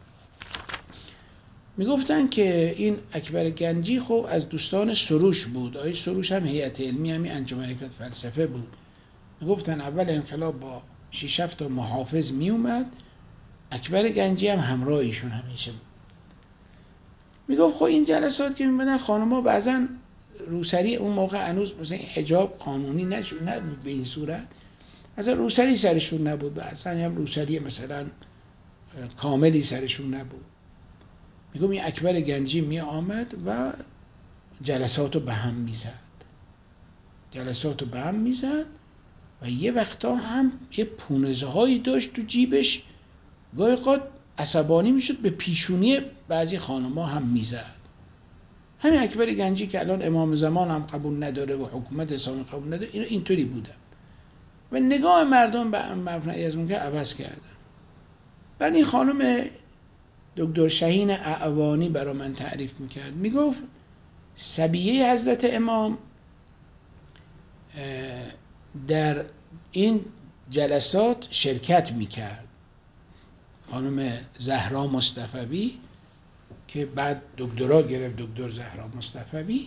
میگفتن که این اکبر گنجی خب از دوستان سروش بود. آقای سروش هم هیئت علمی همین انجمن حکمت فلسفه بود. میگفتن اول انقلاب با 6-7 تا محافظ میومد، اکبر گنجی هم همراه ایشون همیشه بود. میگفت خب این جلسات که میمدن خانم‌ها بعضن روسری، اون موقع هنوز مثلا حجاب قانونی نبود به این صورت، اصلا روسری سرشون نبود، اصلا هم روسری مثلا کاملی سرشون نبود. میگم این اکبر گنجی می آمد و جلساتو به هم میزد و یه وقتا هم یه پونزه هایی داشت تو جیبش، گاهی اوقات عصبانی میشد به پیشونی بعضی خانم‌ها هم میزد. همین اکبر گنجی که الان امام زمان هم قبول نداره و حکومت اسلامی قبول نداره، اینا اینطوری بودن و نگاه مردم به امر نهی از منکر عوض کردن. بعد این خانم دکتر شهین اعوانی برای من تعریف میکرد، میگفت صبیه حضرت امام در این جلسات شرکت میکرد. خانم زهرا مصطفوی که بعد دکترا گرفت، دکتر زهرا مصطفوی،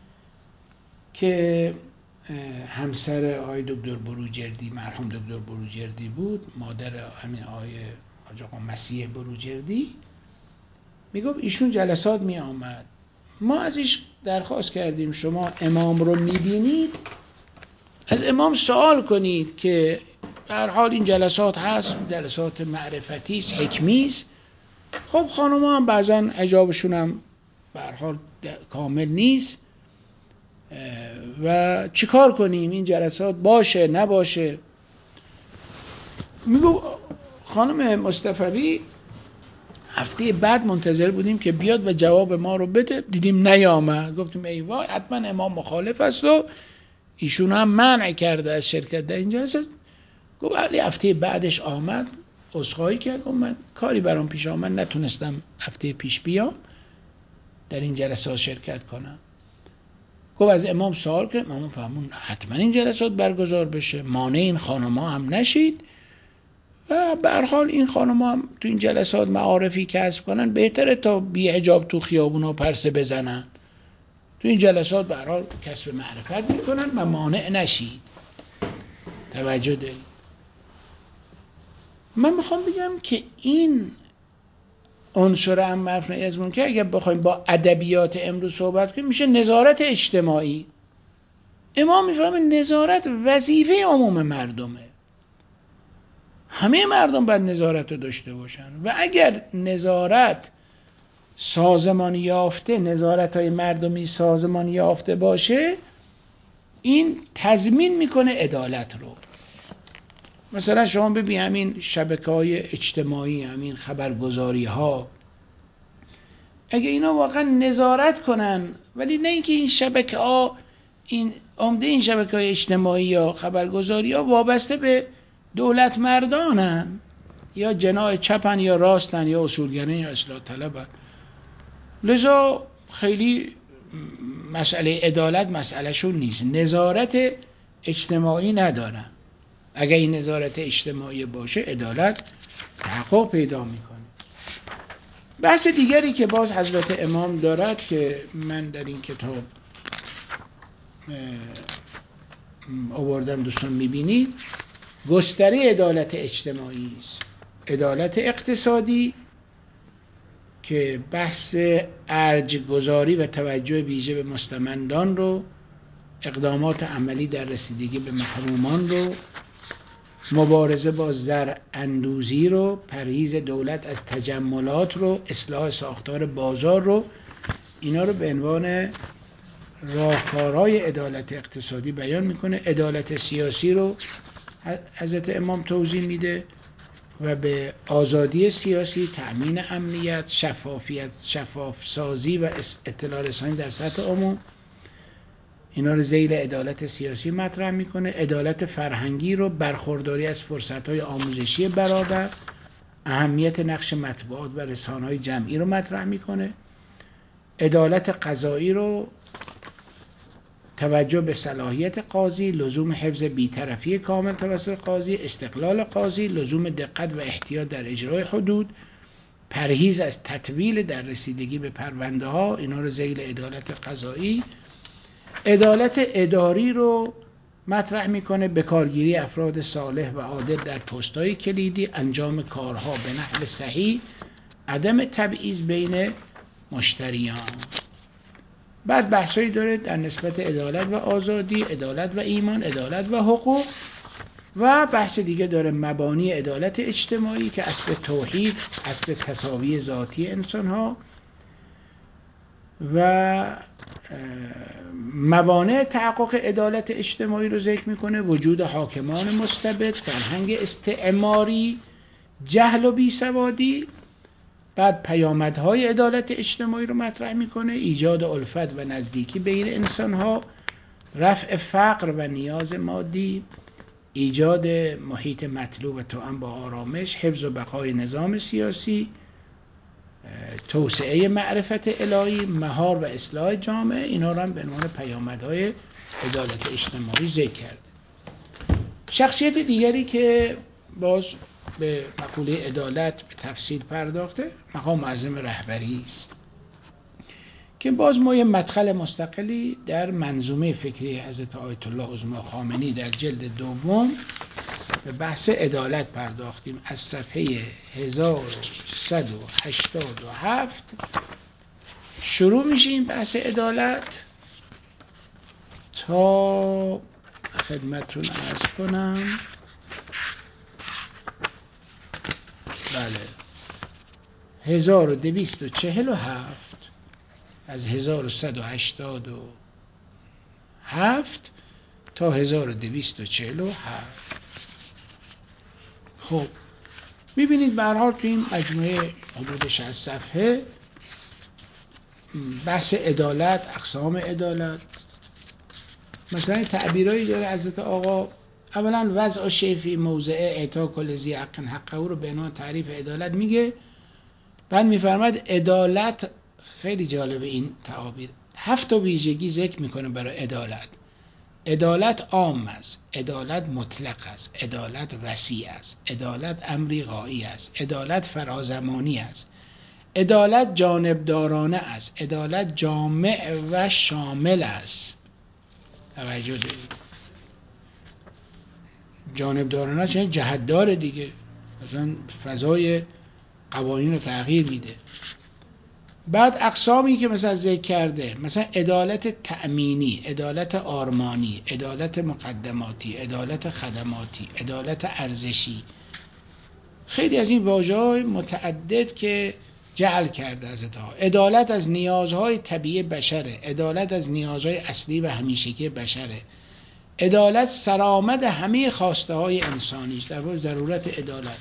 که همسر آقای دکتر بروجردی، مرحوم دکتر بروجردی بود، مادر همین آقای حاج آقا مسیح بروجردی، میگفت ایشون جلسات می آمد. ما ازش درخواست کردیم شما امام رو میبینید، از امام سوال کنید که به هر حال این جلسات هست، جلسات معرفتی است، حکمی است. خب خانم‌ها هم بعضا حجابشون هم به هر حال کامل نیست و چیکار کنیم این جلسات باشه نباشه. میگو خانم مصطفوی هفته بعد منتظر بودیم که بیاد و جواب ما رو بده، دیدیم نیامد. گفتیم ای وای، حتما امام مخالف است و ایشون هم منع کرده از شرکت در این جلسه. گفت علی هفته بعدش آمد، عذرخواهی کرد، گفت من کاری برام پیش آمد نتونستم هفته پیش بیام در این جلسات شرکت کنم. گفت از امام سوال کرد، امام فرمون حتما این جلسات برگزار بشه، مانع این خانم‌ها هم نشید و به هر حال این خانم‌ها هم تو این جلسات معارفی کسب کنن، بهتره تا بی حجاب تو خیابونا پرسه بزنن. تو این جلسات به هر حال کسب معرفت میکنن و مانع نشید. توجه دارید؟ من میخوام بگم که این عنصر امر نهی از منکر اگه بخوایم با ادبیات امروز صحبت کنیم میشه نظارت اجتماعی. امام میفهمه نظارت وظیفه عموم مردمه، همه مردم باید نظارت رو داشته باشن و اگر نظارت سازمان یافته، نظارت های مردمی سازمان یافته باشه، این تضمین میکنه عدالت رو. مثلا شما ببین همین شبکه‌های اجتماعی، همین خبرگزاری ها، اگه اینا واقعا نظارت کنن، ولی نه اینکه این شبکه ها، این عمده این شبکه‌های اجتماعی یا خبرگزاری ها وابسته به دولت مردانن، یا جناح چپن یا راستن یا اصولگران یا اصلاح طلبن، لذا خیلی مسئله عدالت مسئله شون نیست، نظارت اجتماعی ندارن. اگه این نظارت اجتماعی باشه عدالت تحقق پیدا میکنه. بحث دیگری که باز حضرت امام دارد که من در این کتاب آوردم، دوستان میبینید، گستره عدالت اجتماعی است. عدالت اقتصادی که بحث ارج‌گذاری و توجه ویژه به مستمندان رو، اقدامات عملی در رسیدگی به محرومان رو، مبارزه با زراندوزی رو، پرهیز دولت از تجملات رو، اصلاح ساختار بازار رو، اینا رو به عنوان راهکارهای عدالت اقتصادی بیان میکنه. عدالت سیاسی رو حضرت امام توضیح میده و به آزادی سیاسی، تأمین امنیت، شفافیت، شفاف سازی و اطلاع رسانی در سطح عموم، اینا رو ذیل عدالت سیاسی مطرح میکنه. عدالت فرهنگی رو برخورداری از فرصت‌های آموزشی برابر، اهمیت نقش مطبوعات و رسانه‌های جمعی رو مطرح میکنه. عدالت قضایی رو توجه به صلاحیت قاضی، لزوم حفظ بی‌طرفی کامل توسط قاضی، استقلال قاضی، لزوم دقت و احتیاط در اجرای حدود، پرهیز از تطویل در رسیدگی به پرونده ها، اینا رو ذیل عدالت قضایی. عدالت اداری رو مطرح میکنه، به کارگیری افراد صالح و عادل در پست‌های کلیدی، انجام کارها به نحو صحیح، عدم تبعیض بین مشتریان. بعد بحثایی داره در نسبت عدالت و آزادی، عدالت و ایمان، عدالت و حقوق، و بحث دیگه داره مبانی عدالت اجتماعی که اصل توحید، اصل تساوی ذاتی انسان ها، و موانع تحقق عدالت اجتماعی رو ذکر میکنه، وجود حاکمان مستبد، فرهنگ استعماری، جهل و بیسوادی. بعد پیامدهای عدالت اجتماعی رو مطرح میکنه، ایجاد الفت و نزدیکی بین انسانها، رفع فقر و نیاز مادی، ایجاد محیط مطلوب و توأم با آرامش، حفظ و بقای نظام سیاسی، توسعه معرفت الهی، مهار و اصلاح جامعه. اینا رو هم به عنوان پیامدهای عدالت اجتماعی ذکر کرده. شخصیت دیگری که باز به مقوله عدالت به تفصیل پرداخته، مقام معظم رهبری است که باز ما یه مدخل مستقلی در منظومه فکری حضرت آیت الله عظما خامنه‌ای در جلد دوم به بحث عدالت پرداختیم. از صفحه 1187 شروع میشه این بحث عدالت تا خدمتتون عرض کنم. بله 1247 از 1187 تا 1247. خب میبینید به هر حال تو این مجموعه حدود 60 صفحه بحث عدالت، اقسام عدالت، مثلا تعبیرایی داره حضرت آقا. اولا وضع شیء فی موضع اعطاء کل ذی حق حقه رو به عنوان تعریف عدالت میگه. بعد میفرماد عدالت، خیلی جالبه این تعابیر، 7 ویژگی ذکر میکنه برای عدالت. عدالت عام است، عدالت مطلق است، عدالت وسیع است، عدالت امری غایی است، عدالت فرازمانی است، عدالت جانبدارانه است، عدالت جامع و شامل است. توجه دارید، جانبدارانه چون جهتدار دیگه، مثلا فضای قوانین رو تغییر میده. بعد اقسامی که مثلا ذکر کرده، مثلا عدالت تأمینی، عدالت آرمانی، عدالت مقدماتی، عدالت خدماتی، عدالت ارزشی، خیلی از این واژه‌های متعدد که جعل کرده از عدالت از نیازهای طبیعی بشره، عدالت از نیازهای اصلی و همیشگی بشره، عدالت سرآمد همه خواسته های انسانیش، در واقع ضرورت عدالت.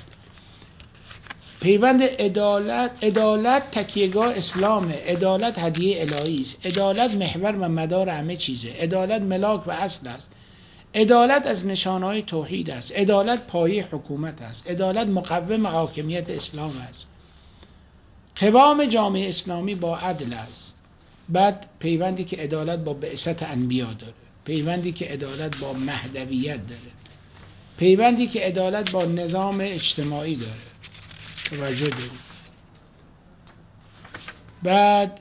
پیوند عدالت تکیهگاه اسلامه، عدالت هدیه الهی است، عدالت محور و مدار همه چیزه، عدالت ملاک و اصل است، عدالت از نشانهای توحید است، عدالت پایه حکومت است، عدالت مقوم حاکمیت اسلام است، قوام جامعه اسلامی با عدل است. بعد پیوندی که عدالت با بعثت انبیا داره، پیوندی که عدالت با مهدویت داره، پیوندی که عدالت با نظام اجتماعی داره. توجه دارید. بعد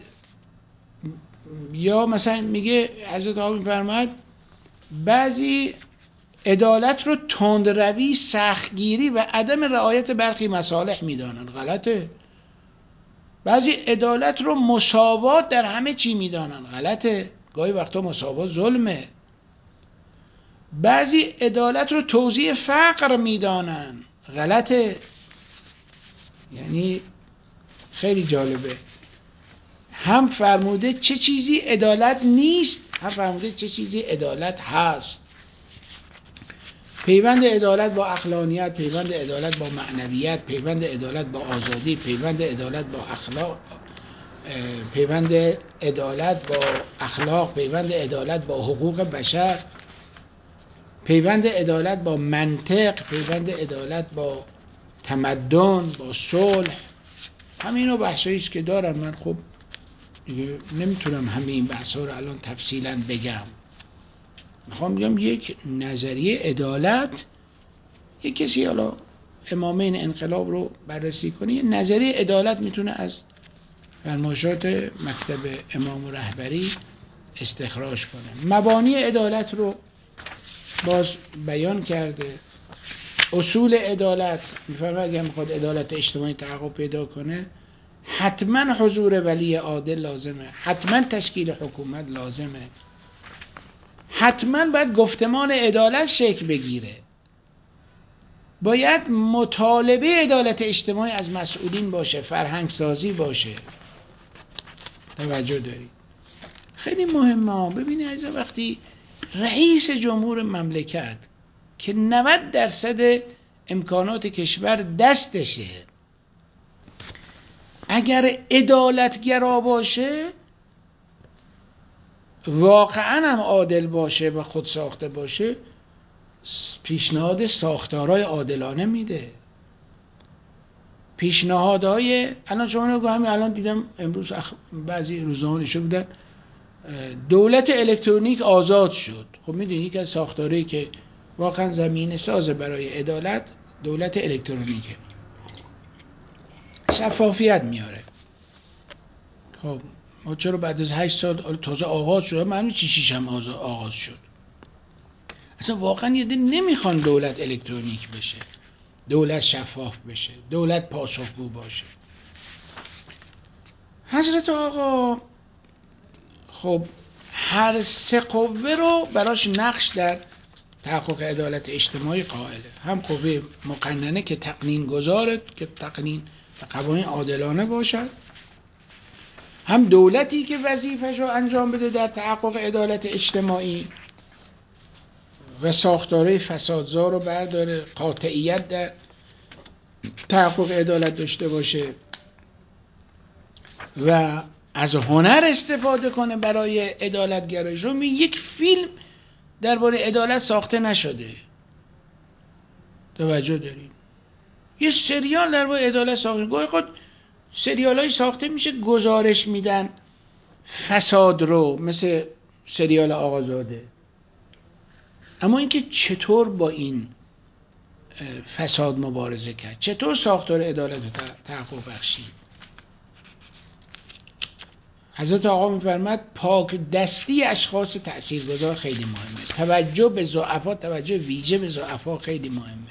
یا مثلا میگه حضرت آقا میفرماید بعضی عدالت رو تندروی، سختگیری و عدم رعایت برخی مصالح میدانن. غلطه. بعضی عدالت رو مساوات در همه چی میدانن. غلطه. گاهی وقتا مساوات ظلمه. بعضی عدالت رو توزیع فقر میدانن. غلطه. یعنی خیلی جالبه، هم فرموده چه چیزی عدالت نیست، هم فرموده چه چیزی عدالت هست. پیوند عدالت با عقلانیت، پیوند عدالت با معنویت، پیوند عدالت با آزادی، پیوند عدالت با اخلاق، پیوند عدالت با اخلاق، پیوند عدالت با حقوق بشر، پیوند عدالت با منطق، پیوند عدالت با تمدن، با صلح. همینو بحثاییست که دارن. من خب دیگه نمیتونم همه این بحثا رو الان تفصیلا بگم. میخوام بگم یک نظریه عدالت، یک کسی حالا امامین انقلاب رو بررسی کنه، یه نظریه عدالت میتونه از فرمایشات مکتب امام رهبری استخراج کنه. مبانی عدالت رو باز بیان کرده. اصول عدالت میفهمه اگر میخواد عدالت اجتماعی تحقق پیدا کنه حتما حضور ولی عادل لازمه، حتما تشکیل حکومت لازمه، حتما باید گفتمان عدالت شکل بگیره، باید مطالبه عدالت اجتماعی از مسئولین باشه، فرهنگ سازی باشه. توجه دارید؟ خیلی مهمه. ببینید از وقتی رئیس جمهور مملکت که 90% امکانات کشور دستشه اگر عدالتگرا باشه، واقعا هم عادل باشه و خود ساخته باشه، پیشنهاد ساختارهای عادلانه میده. پیشنهادهای الان شما نگو، همین الان دیدم امروز بعضی روزنامه نشون بودن دولت الکترونیک آزاد شد. خب میدونی که از ساختاری که واقعا زمینه ساز برای عدالت دولت الکترونیکه، شفافیت میاره. خب ما چرا بعد از 8 سال تازه آغاز شد؟ معنی چی 6 هم آغاز شد؟ اصلا واقعا یه دل نمیخوان دولت الکترونیک بشه، دولت شفاف بشه، دولت پاسخگو باشه. حضرت آقا خب هر سه قوه رو براش نقش در تحقق عدالت اجتماعی قائله. هم قوه مقننه که تقنین گذاره، که تقنین قوانین عادلانه باشد، هم دولتی که وظیفه‌ش رو انجام بده در تحقق عدالت اجتماعی و ساختارهای فسادزا رو برداره، قاطعیت در تحقق عدالت داشته باشه و از هنر استفاده کنه برای عدالت گرایش. رو یک فیلم درباره عدالت ساخته نشده. توجه دارید؟ یه سریال درباره عدالت ساخته، گاهی خود سریالای ساخته میشه گزارش میدن فساد رو، مثل سریال آقازاده. اما اینکه چطور با این فساد مبارزه کرد، چطور ساختار عدالت رو تحقق بخشید. حضرت آقا میفرماد پاک دستی اشخاص تاثیرگذار خیلی مهمه، توجه به ضعفا، توجه ویژه به ضعفا خیلی مهمه.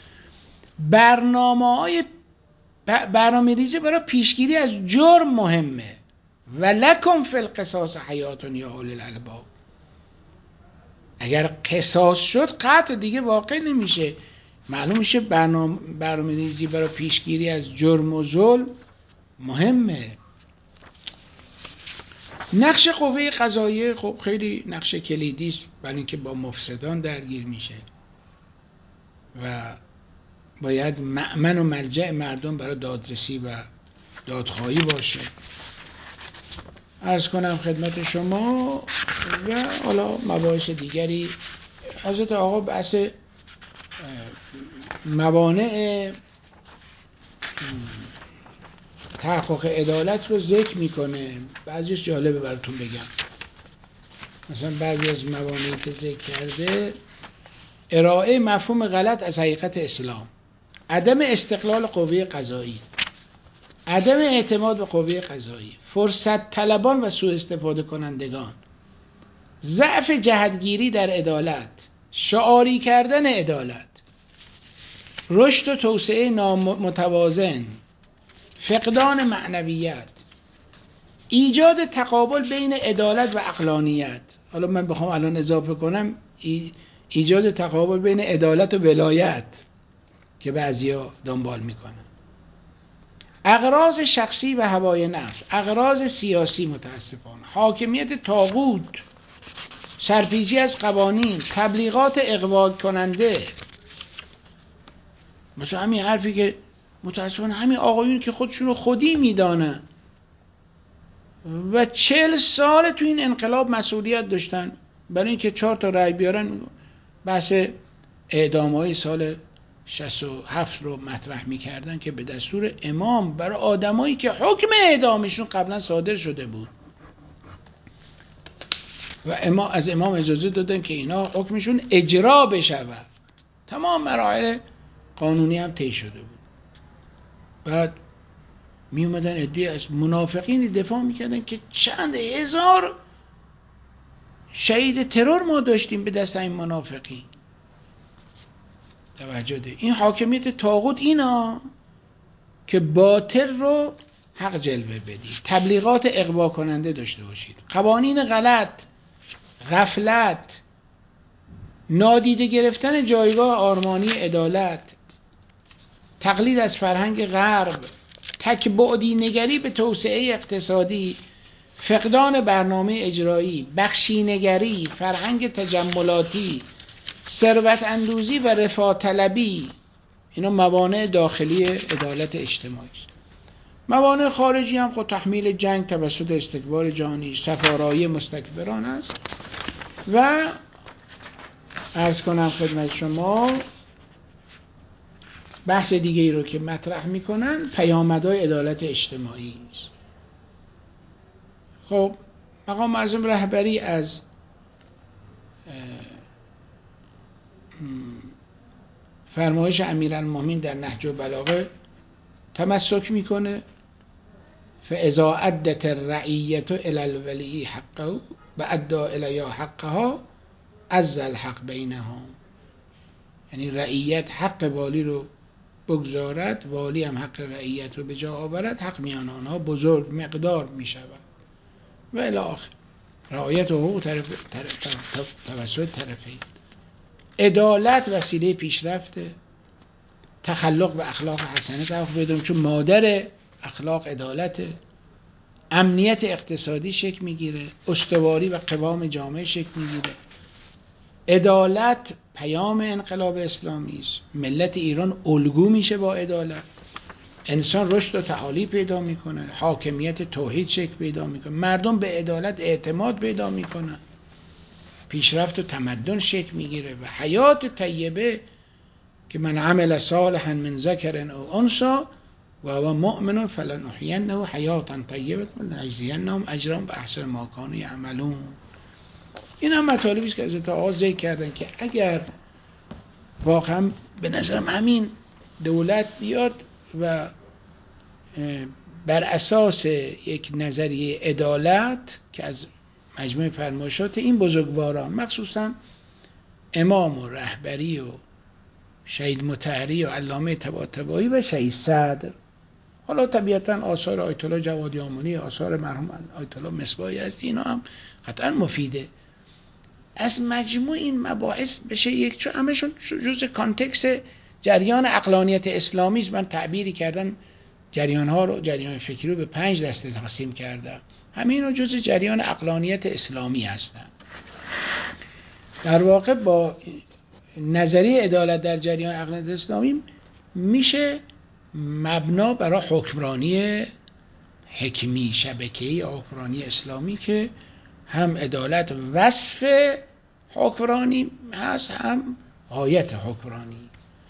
برنامه‌ریزی برای پیشگیری از جرم مهمه. ولکم فی القصاص حیات یا اولی الالباب. اگر قصاص شد قطع دیگه واقع نمیشه، معلوم میشه برنامه‌ریزی برای پیشگیری از جرم و ظلم مهمه. نقش قوه قضاییه خب خیلی نقش کلیدی است برای اینکه با مفسدان درگیر میشه و باید مأمن و ملجأ مردم برای دادرسی و دادخواهی باشه. عرض کنم خدمت شما و حالا مباحث دیگری. حضرت آقا بحث موانع تحقق عدالت رو ذکر میکنه. بعضیش جالبه براتون بگم. مثلا بعضی از موانعی که ذکر کرده: ارائه مفهوم غلط از حقیقت اسلام، عدم استقلال قوه قضایی، عدم اعتماد به قوه قضایی، فرصت طلبان و سوء استفاده کنندگان، ضعف جهتگیری در عدالت، شعاری کردن عدالت، رشد و توسعه نامتوازن، فقدان معنویت، ایجاد تقابل بین عدالت و عقلانیت. حالا من بخوام الان اضافه کنم ایجاد تقابل بین عدالت و ولایت که بعضیا دنبال میکنن، اغراض شخصی و هوای نفس، اغراض سیاسی، متاسفانه حاکمیت طاغوت، سرپیچی از قوانین، تبلیغات اغوا کننده، مثلا همین حرفی که متاسفانه همین آقایون که خودشون رو خودی میدانن و 40 سال تو این انقلاب مسئولیت داشتن برای اینکه 4 تا رأی بیارن، بحث اعدام‌های سال 67 رو مطرح می‌کردن که به دستور امام برای آدمایی که حکم اعدامشون قبلا صادر شده بود و از امام اجازه دادن که اینا حکمشون اجرا بشود. تمام مراحل قانونی هم طی شده بود. بعد می اومدن عده‌ای از منافقین دفاع میکردن که چند هزار شهید ترور ما داشتیم به دست این منافقین. توجه ده. این حاکمیت طاغوت اینا که باطل رو حق جلوه بدید، تبلیغات اغوا کننده داشته باشید، قوانین غلط، غفلت، نادیده گرفتن جایگاه آرمانی عدالت، تقلید از فرهنگ غرب، تک‌بعدی نگری به توسعه اقتصادی، فقدان برنامه اجرایی، بخشینگری، فرهنگ تجملاتی، ثروت اندوزی و رفاه طلبی، اینا موانع داخلی عدالت اجتماعی است. موانع خارجی هم خود تحمیل جنگ توسط استکبار جهانی، سفارایی مستکبران است. و عرض کنم خدمت شما بحث دیگه ای رو که مطرح میکنن پیامدهای عدالت اجتماعی است. خب مقام معظم رهبری از فرمایش امیرالمومنین در نهج البلاغه تمسک میکنه. فاذا ادت الرعیة الی الولی حقه و ادى الیها حقها عز الحق بینهم، یعنی رعیت حق والی رو بگذارد، والی هم حق رعیت رو به جا آورد، حق میان آنها بزرگ مقدار می شود و الی آخر. رعایت حقوق توسط طرفین. عدالت وسیله پیشرفته، تخلق به اخلاق حسنه توقف بدون، چون مادر اخلاق عدالته. امنیت اقتصادی شکل میگیره، استواری و قوام جامعه شکل میگیره. عدالت پیام انقلاب اسلامی است. ملت ایران الگو میشه با عدالت. انسان رشد و تعالی پیدا میکنه، حاکمیت توحید شکل پیدا میکنه، مردم به عدالت اعتماد پیدا میکنن، پیشرفت و تمدن شکل میگیره و حیات طیبه که من عمل صالحا من ذکر او انثی و هو مؤمن فلنحیینه حیاتا طیبه ولنجزینهم اجرهم باحسن ما کانوا یعملون. این هم مطالبی است که حضرت آقا ذکر کردن که اگر واقعا به نظرم همین دولت بیاد و بر اساس یک نظریه عدالت که از مجموع فرمایشات این بزرگواران مخصوصا امام و رهبری و شهید مطهری و علامه طباطبایی و شهید صدر، حالا طبیعتا آثار آیت الله جوادی آملی، آثار مرحوم آیت الله مصباحی است، اینا هم قطعا مفیده. از مجموع این مباحث بشه یک، چون همشون جزء کانتکست جریان عقلانیت اسلامی است. من تعبیری کردم جریان‌ها رو، جریان فکری رو به 5 دسته تقسیم کردم. همین رو جزء جریان عقلانیت اسلامی هستن. در واقع با نظریه عدالت در جریان عقلانیت اسلامی میشه مبنا برای حکمرانی حکمی شبکه‌ای حکمرانی اسلامی که هم عدالت وصف حکمرانی هست، هم غایت حکمرانی.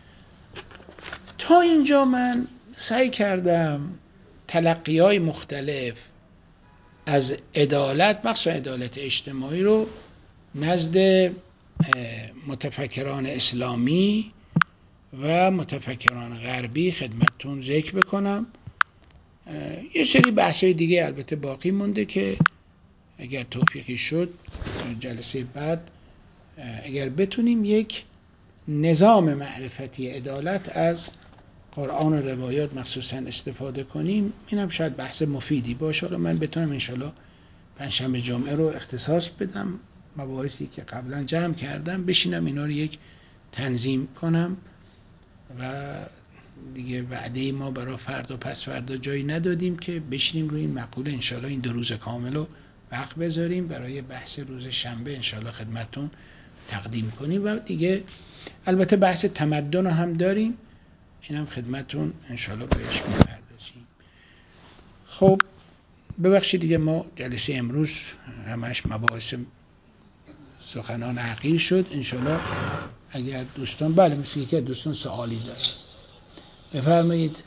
تا اینجا من سعی کردم تلقی‌های مختلف از عدالت، مخصوصا عدالت اجتماعی رو نزد متفکران اسلامی و متفکران غربی خدمتتون ذکر بکنم. یه سری بحثای دیگه البته باقی مونده که اگر توفیقی شد جلسه بعد اگر بتونیم یک نظام معرفتی عدالت از قرآن و روایات مخصوصا استفاده کنیم، اینم شاید بحث مفیدی باشه. حالا من بتونم انشالله پنجشنبه جمعه رو اختصاص بدم مباحثی که قبلا جمع کردم، بشینم اینا رو یک تنظیم کنم و دیگه وعده ما برای فردا پس فردا جایی ندادیم که بشینیم روی این مقوله انشالله این 2 روز کامل رو وقت بذاریم برای بحث روز شنبه انشالله خدمتتون تقدیم کنیم. و دیگه البته بحث تمدن هم داریم اینم خدمتون انشالله بهش میپردازیم. خب ببخشید دیگه ما جلسه امروز همش مباحث سخنان حقیر شد. انشالله اگر دوستان، بله مثل یکی دوستان سوالی دارن بفرمایید.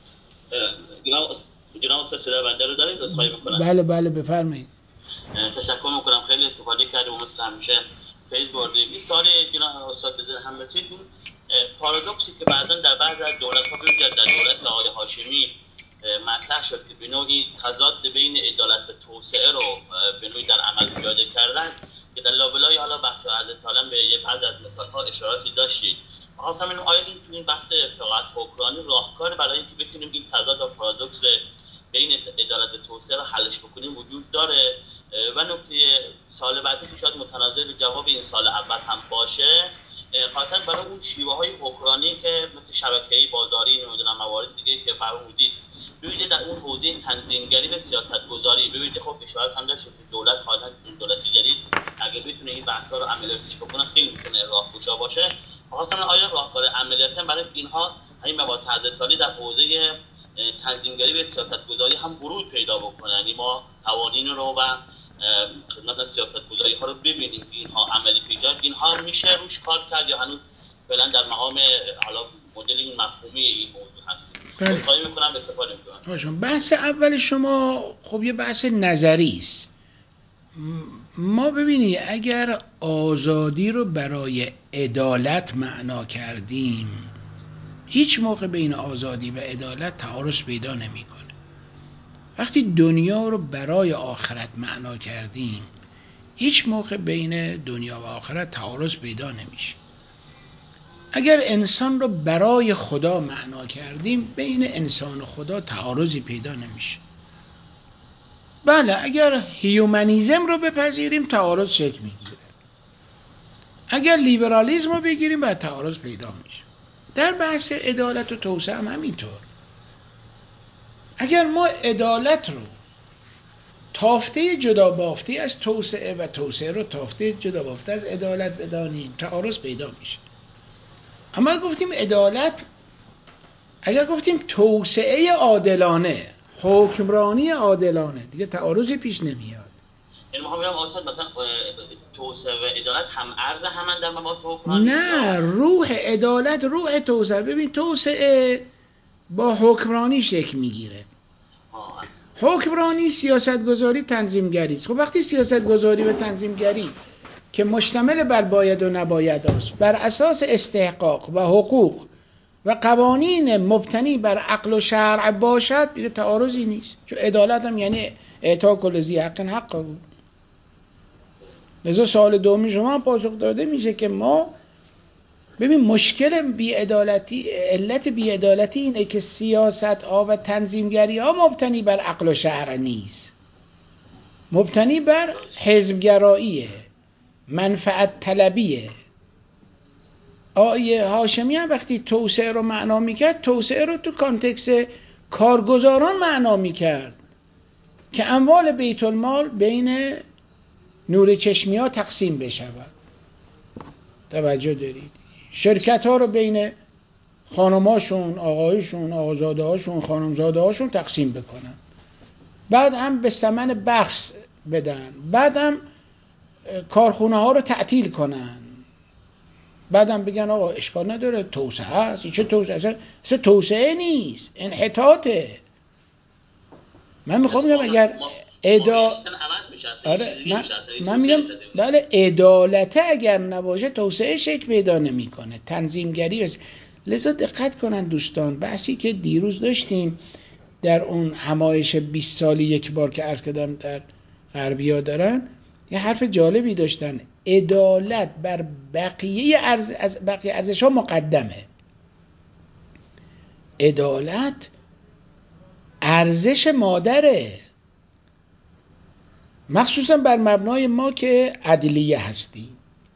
جناب استاد صدا بنده رو دارید؟ عذرخواهی میکنم. بله بفرمایید. تشکر میکنم، خیلی استفاده کردیم و مثل همیشه فیض بردیم. این سال جناب استاد بزن هم رسید، اون پارادوکسی که بعداً در بعض از دولت‌ها بوجود در دولت آقای هاشمی مطرح شد که به نوعی تضاد بین عدالت و توسعه رو به نوعی در عمل پیاده کردن، که در لابلای حالا بحث حضرت عالم به یه بعض از مثال‌ها اشاراتی داشتید. خواستم اینو آیا این تو این بحث فقاهت حکمرانی راهکار برای اینکه بتونیم این تضاد و پارادوکس بین عدالت و توسعه رو حلش بکنیم وجود داره؟ و نکته سال بعدی که شاید متناظر به جواب این سال اول هم باشه، خاطر برای اون شیوه‌های حکمرانی که مثل شبکه‌ای بازاری، نمیدونم موارد دیگه که فرمودید، ببینید در اون حوزه تنظیمگری و سیاست‌گذاری، ببینید خب اشارات هم داشت که دولت خواهد دولت جدید اگه بتونه این بحث‌ها رو عملیاتیش بکنه خیلی میتونه راهگشا باشه. خواستم آیا راهکار عملیاتی برای اینها همین مباحث حضرت علی در حوزه تنظیمگری و سیاست‌گذاری هم ورود پیدا بکنه، یعنی ما قوانین رو و خدمت سیاست‌گذاری ها رو ببینیم که اینها عملی پیدا، اینها میشه روش کار کرد یا هنوز فعلا در مقام حالا مدل این مفهومی این موضوع هست؟ مصاحبه میکنم استفاده میکنم. بحث اول شما خب یه بحث نظری است. ما ببینید اگر آزادی رو برای عدالت معنا کردیم، هیچ موقع بین آزادی و عدالت تعارض پیدا نمیکنه. وقتی دنیا رو برای آخرت معنا کردیم، هیچ موقع بین دنیا و آخرت تعارض پیدا نمیشه. اگر انسان رو برای خدا معنا کردیم، بین انسان و خدا تعارضی پیدا نمیشه. بله اگر هیومنیزم رو بپذیریم تعارض شکل میگیره، اگر لیبرالیسم رو بگیریم بعد تعارض پیدا میشه. در بحث عدالت و توسعه هم همینطور. اگر ما عدالت رو تافته جدا بافته از توسعه و توسعه رو تافته جدا بافته از عدالت بدانیم، تعارض پیدا میشه. اما گفتیم عدالت، اگر گفتیم توسعه عادلانه، حکمرانی عادلانه، دیگه تعارضی پیش نمیاد. یعنی ما میگم اصلا مثلا توسعه و عدالت هم ارز همن در مباحث حکمرانی؟ نه، روح عدالت روح توسعه. ببین توسعه با حکمرانی شکل میگیره. حکمرانی سیاستگذاری تنظیمگری است. خب وقتی سیاستگذاری و تنظیمگری که مشتمل بر باید و نباید است، بر اساس استحقاق و حقوق و قوانین مبتنی بر عقل و شرع باشد، دیگه تعارضی نیست. چون عدالت هم یعنی اعطا کل ذی حق حقه بود. لذا سوال دومی شما هم پاسخ داده میشه که ما ببین مشکل بی‌عدالتی، علت بی‌عدالتی اینه که سیاست ها و تنظیمگری ها مبتنی بر عقل و شرع نیست، مبتنی بر حزبگراییه، منفعت طلبیه. آیه هاشمی هم وقتی توسعه رو معنا میکرد، توسعه رو تو کانتکست کارگزاران معنا میکرد که اموال بیت المال بین نور چشمی ها تقسیم بشود. توجه دارید؟ شرکت ها رو بین خانماشون، آقایشون، آقازاده هاشون، خانمزاده هاشون تقسیم بکنن، بعد هم به ثمن بخش بدن، بعد هم کارخونه ها رو تعطیل کنن، بعد هم بگن آقا اشکال نداره توسعه هست. چه توسعه؟ اصلا توسعه نیست، انحطاطه. من میخوام بگم اگر آره من میگم بله عدالت اگر نباشه توسعه شکل پیدا نمیکنه، تنظیمگری است. لذا دقت کنن دوستان، بحثی که دیروز داشتیم در اون همایش 20 سالی یک بار که عرض کردم در غربی‌ها دارن، یه حرف جالبی داشتن: عدالت بر بقیه ارزش‌ها مقدمه. عدالت ارزش مادره، مخصوصا بر مبنای ما که عدلیه هستیم.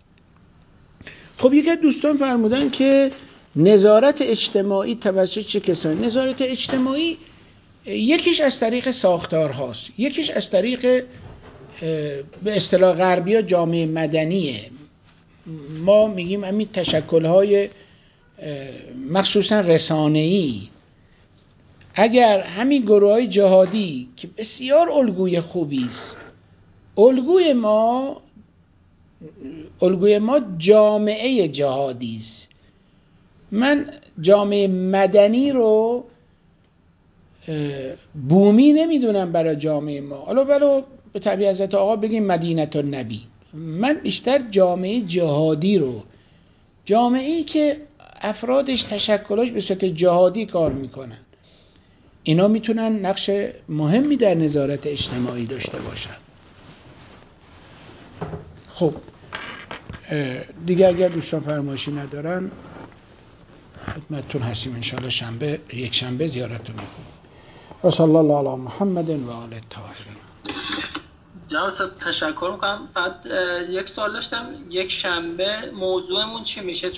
خب یکی دوستان فرمودن که نظارت اجتماعی توسط چه کسانی؟ نظارت اجتماعی یکیش از طریق ساختار هاست، یکیش از طریق به اصطلاح غربی ها جامعه مدنیه. ما میگیم همین تشکل های مخصوصا رسانه‌ای، اگر همین گروه‌های جهادی که بسیار الگوی خوبی است، الگوی ما جامعه جهادی است. من جامعه مدنی رو بومی نمیدونم برای جامعه ما. حالا به تعبیر حضرت آقا بگیم مدینه النبی. من بیشتر جامعه جهادی رو، جامعه‌ای که افرادش تشکلش به صورت جهادی کار میکنن، اینا میتونن نقش مهمی در نظارت اجتماعی داشته باشن. خب دیگه اگر دوستان فرمایشی ندارن خدمتتون هستیم انشاءالله یک شنبه زیارتتون میکنیم. و صلی الله علی محمد و آل الطاهرین. جناب استاد تشکر میکنم. بعد یک سوال داشتم، یک شنبه موضوعمون چی میشه؟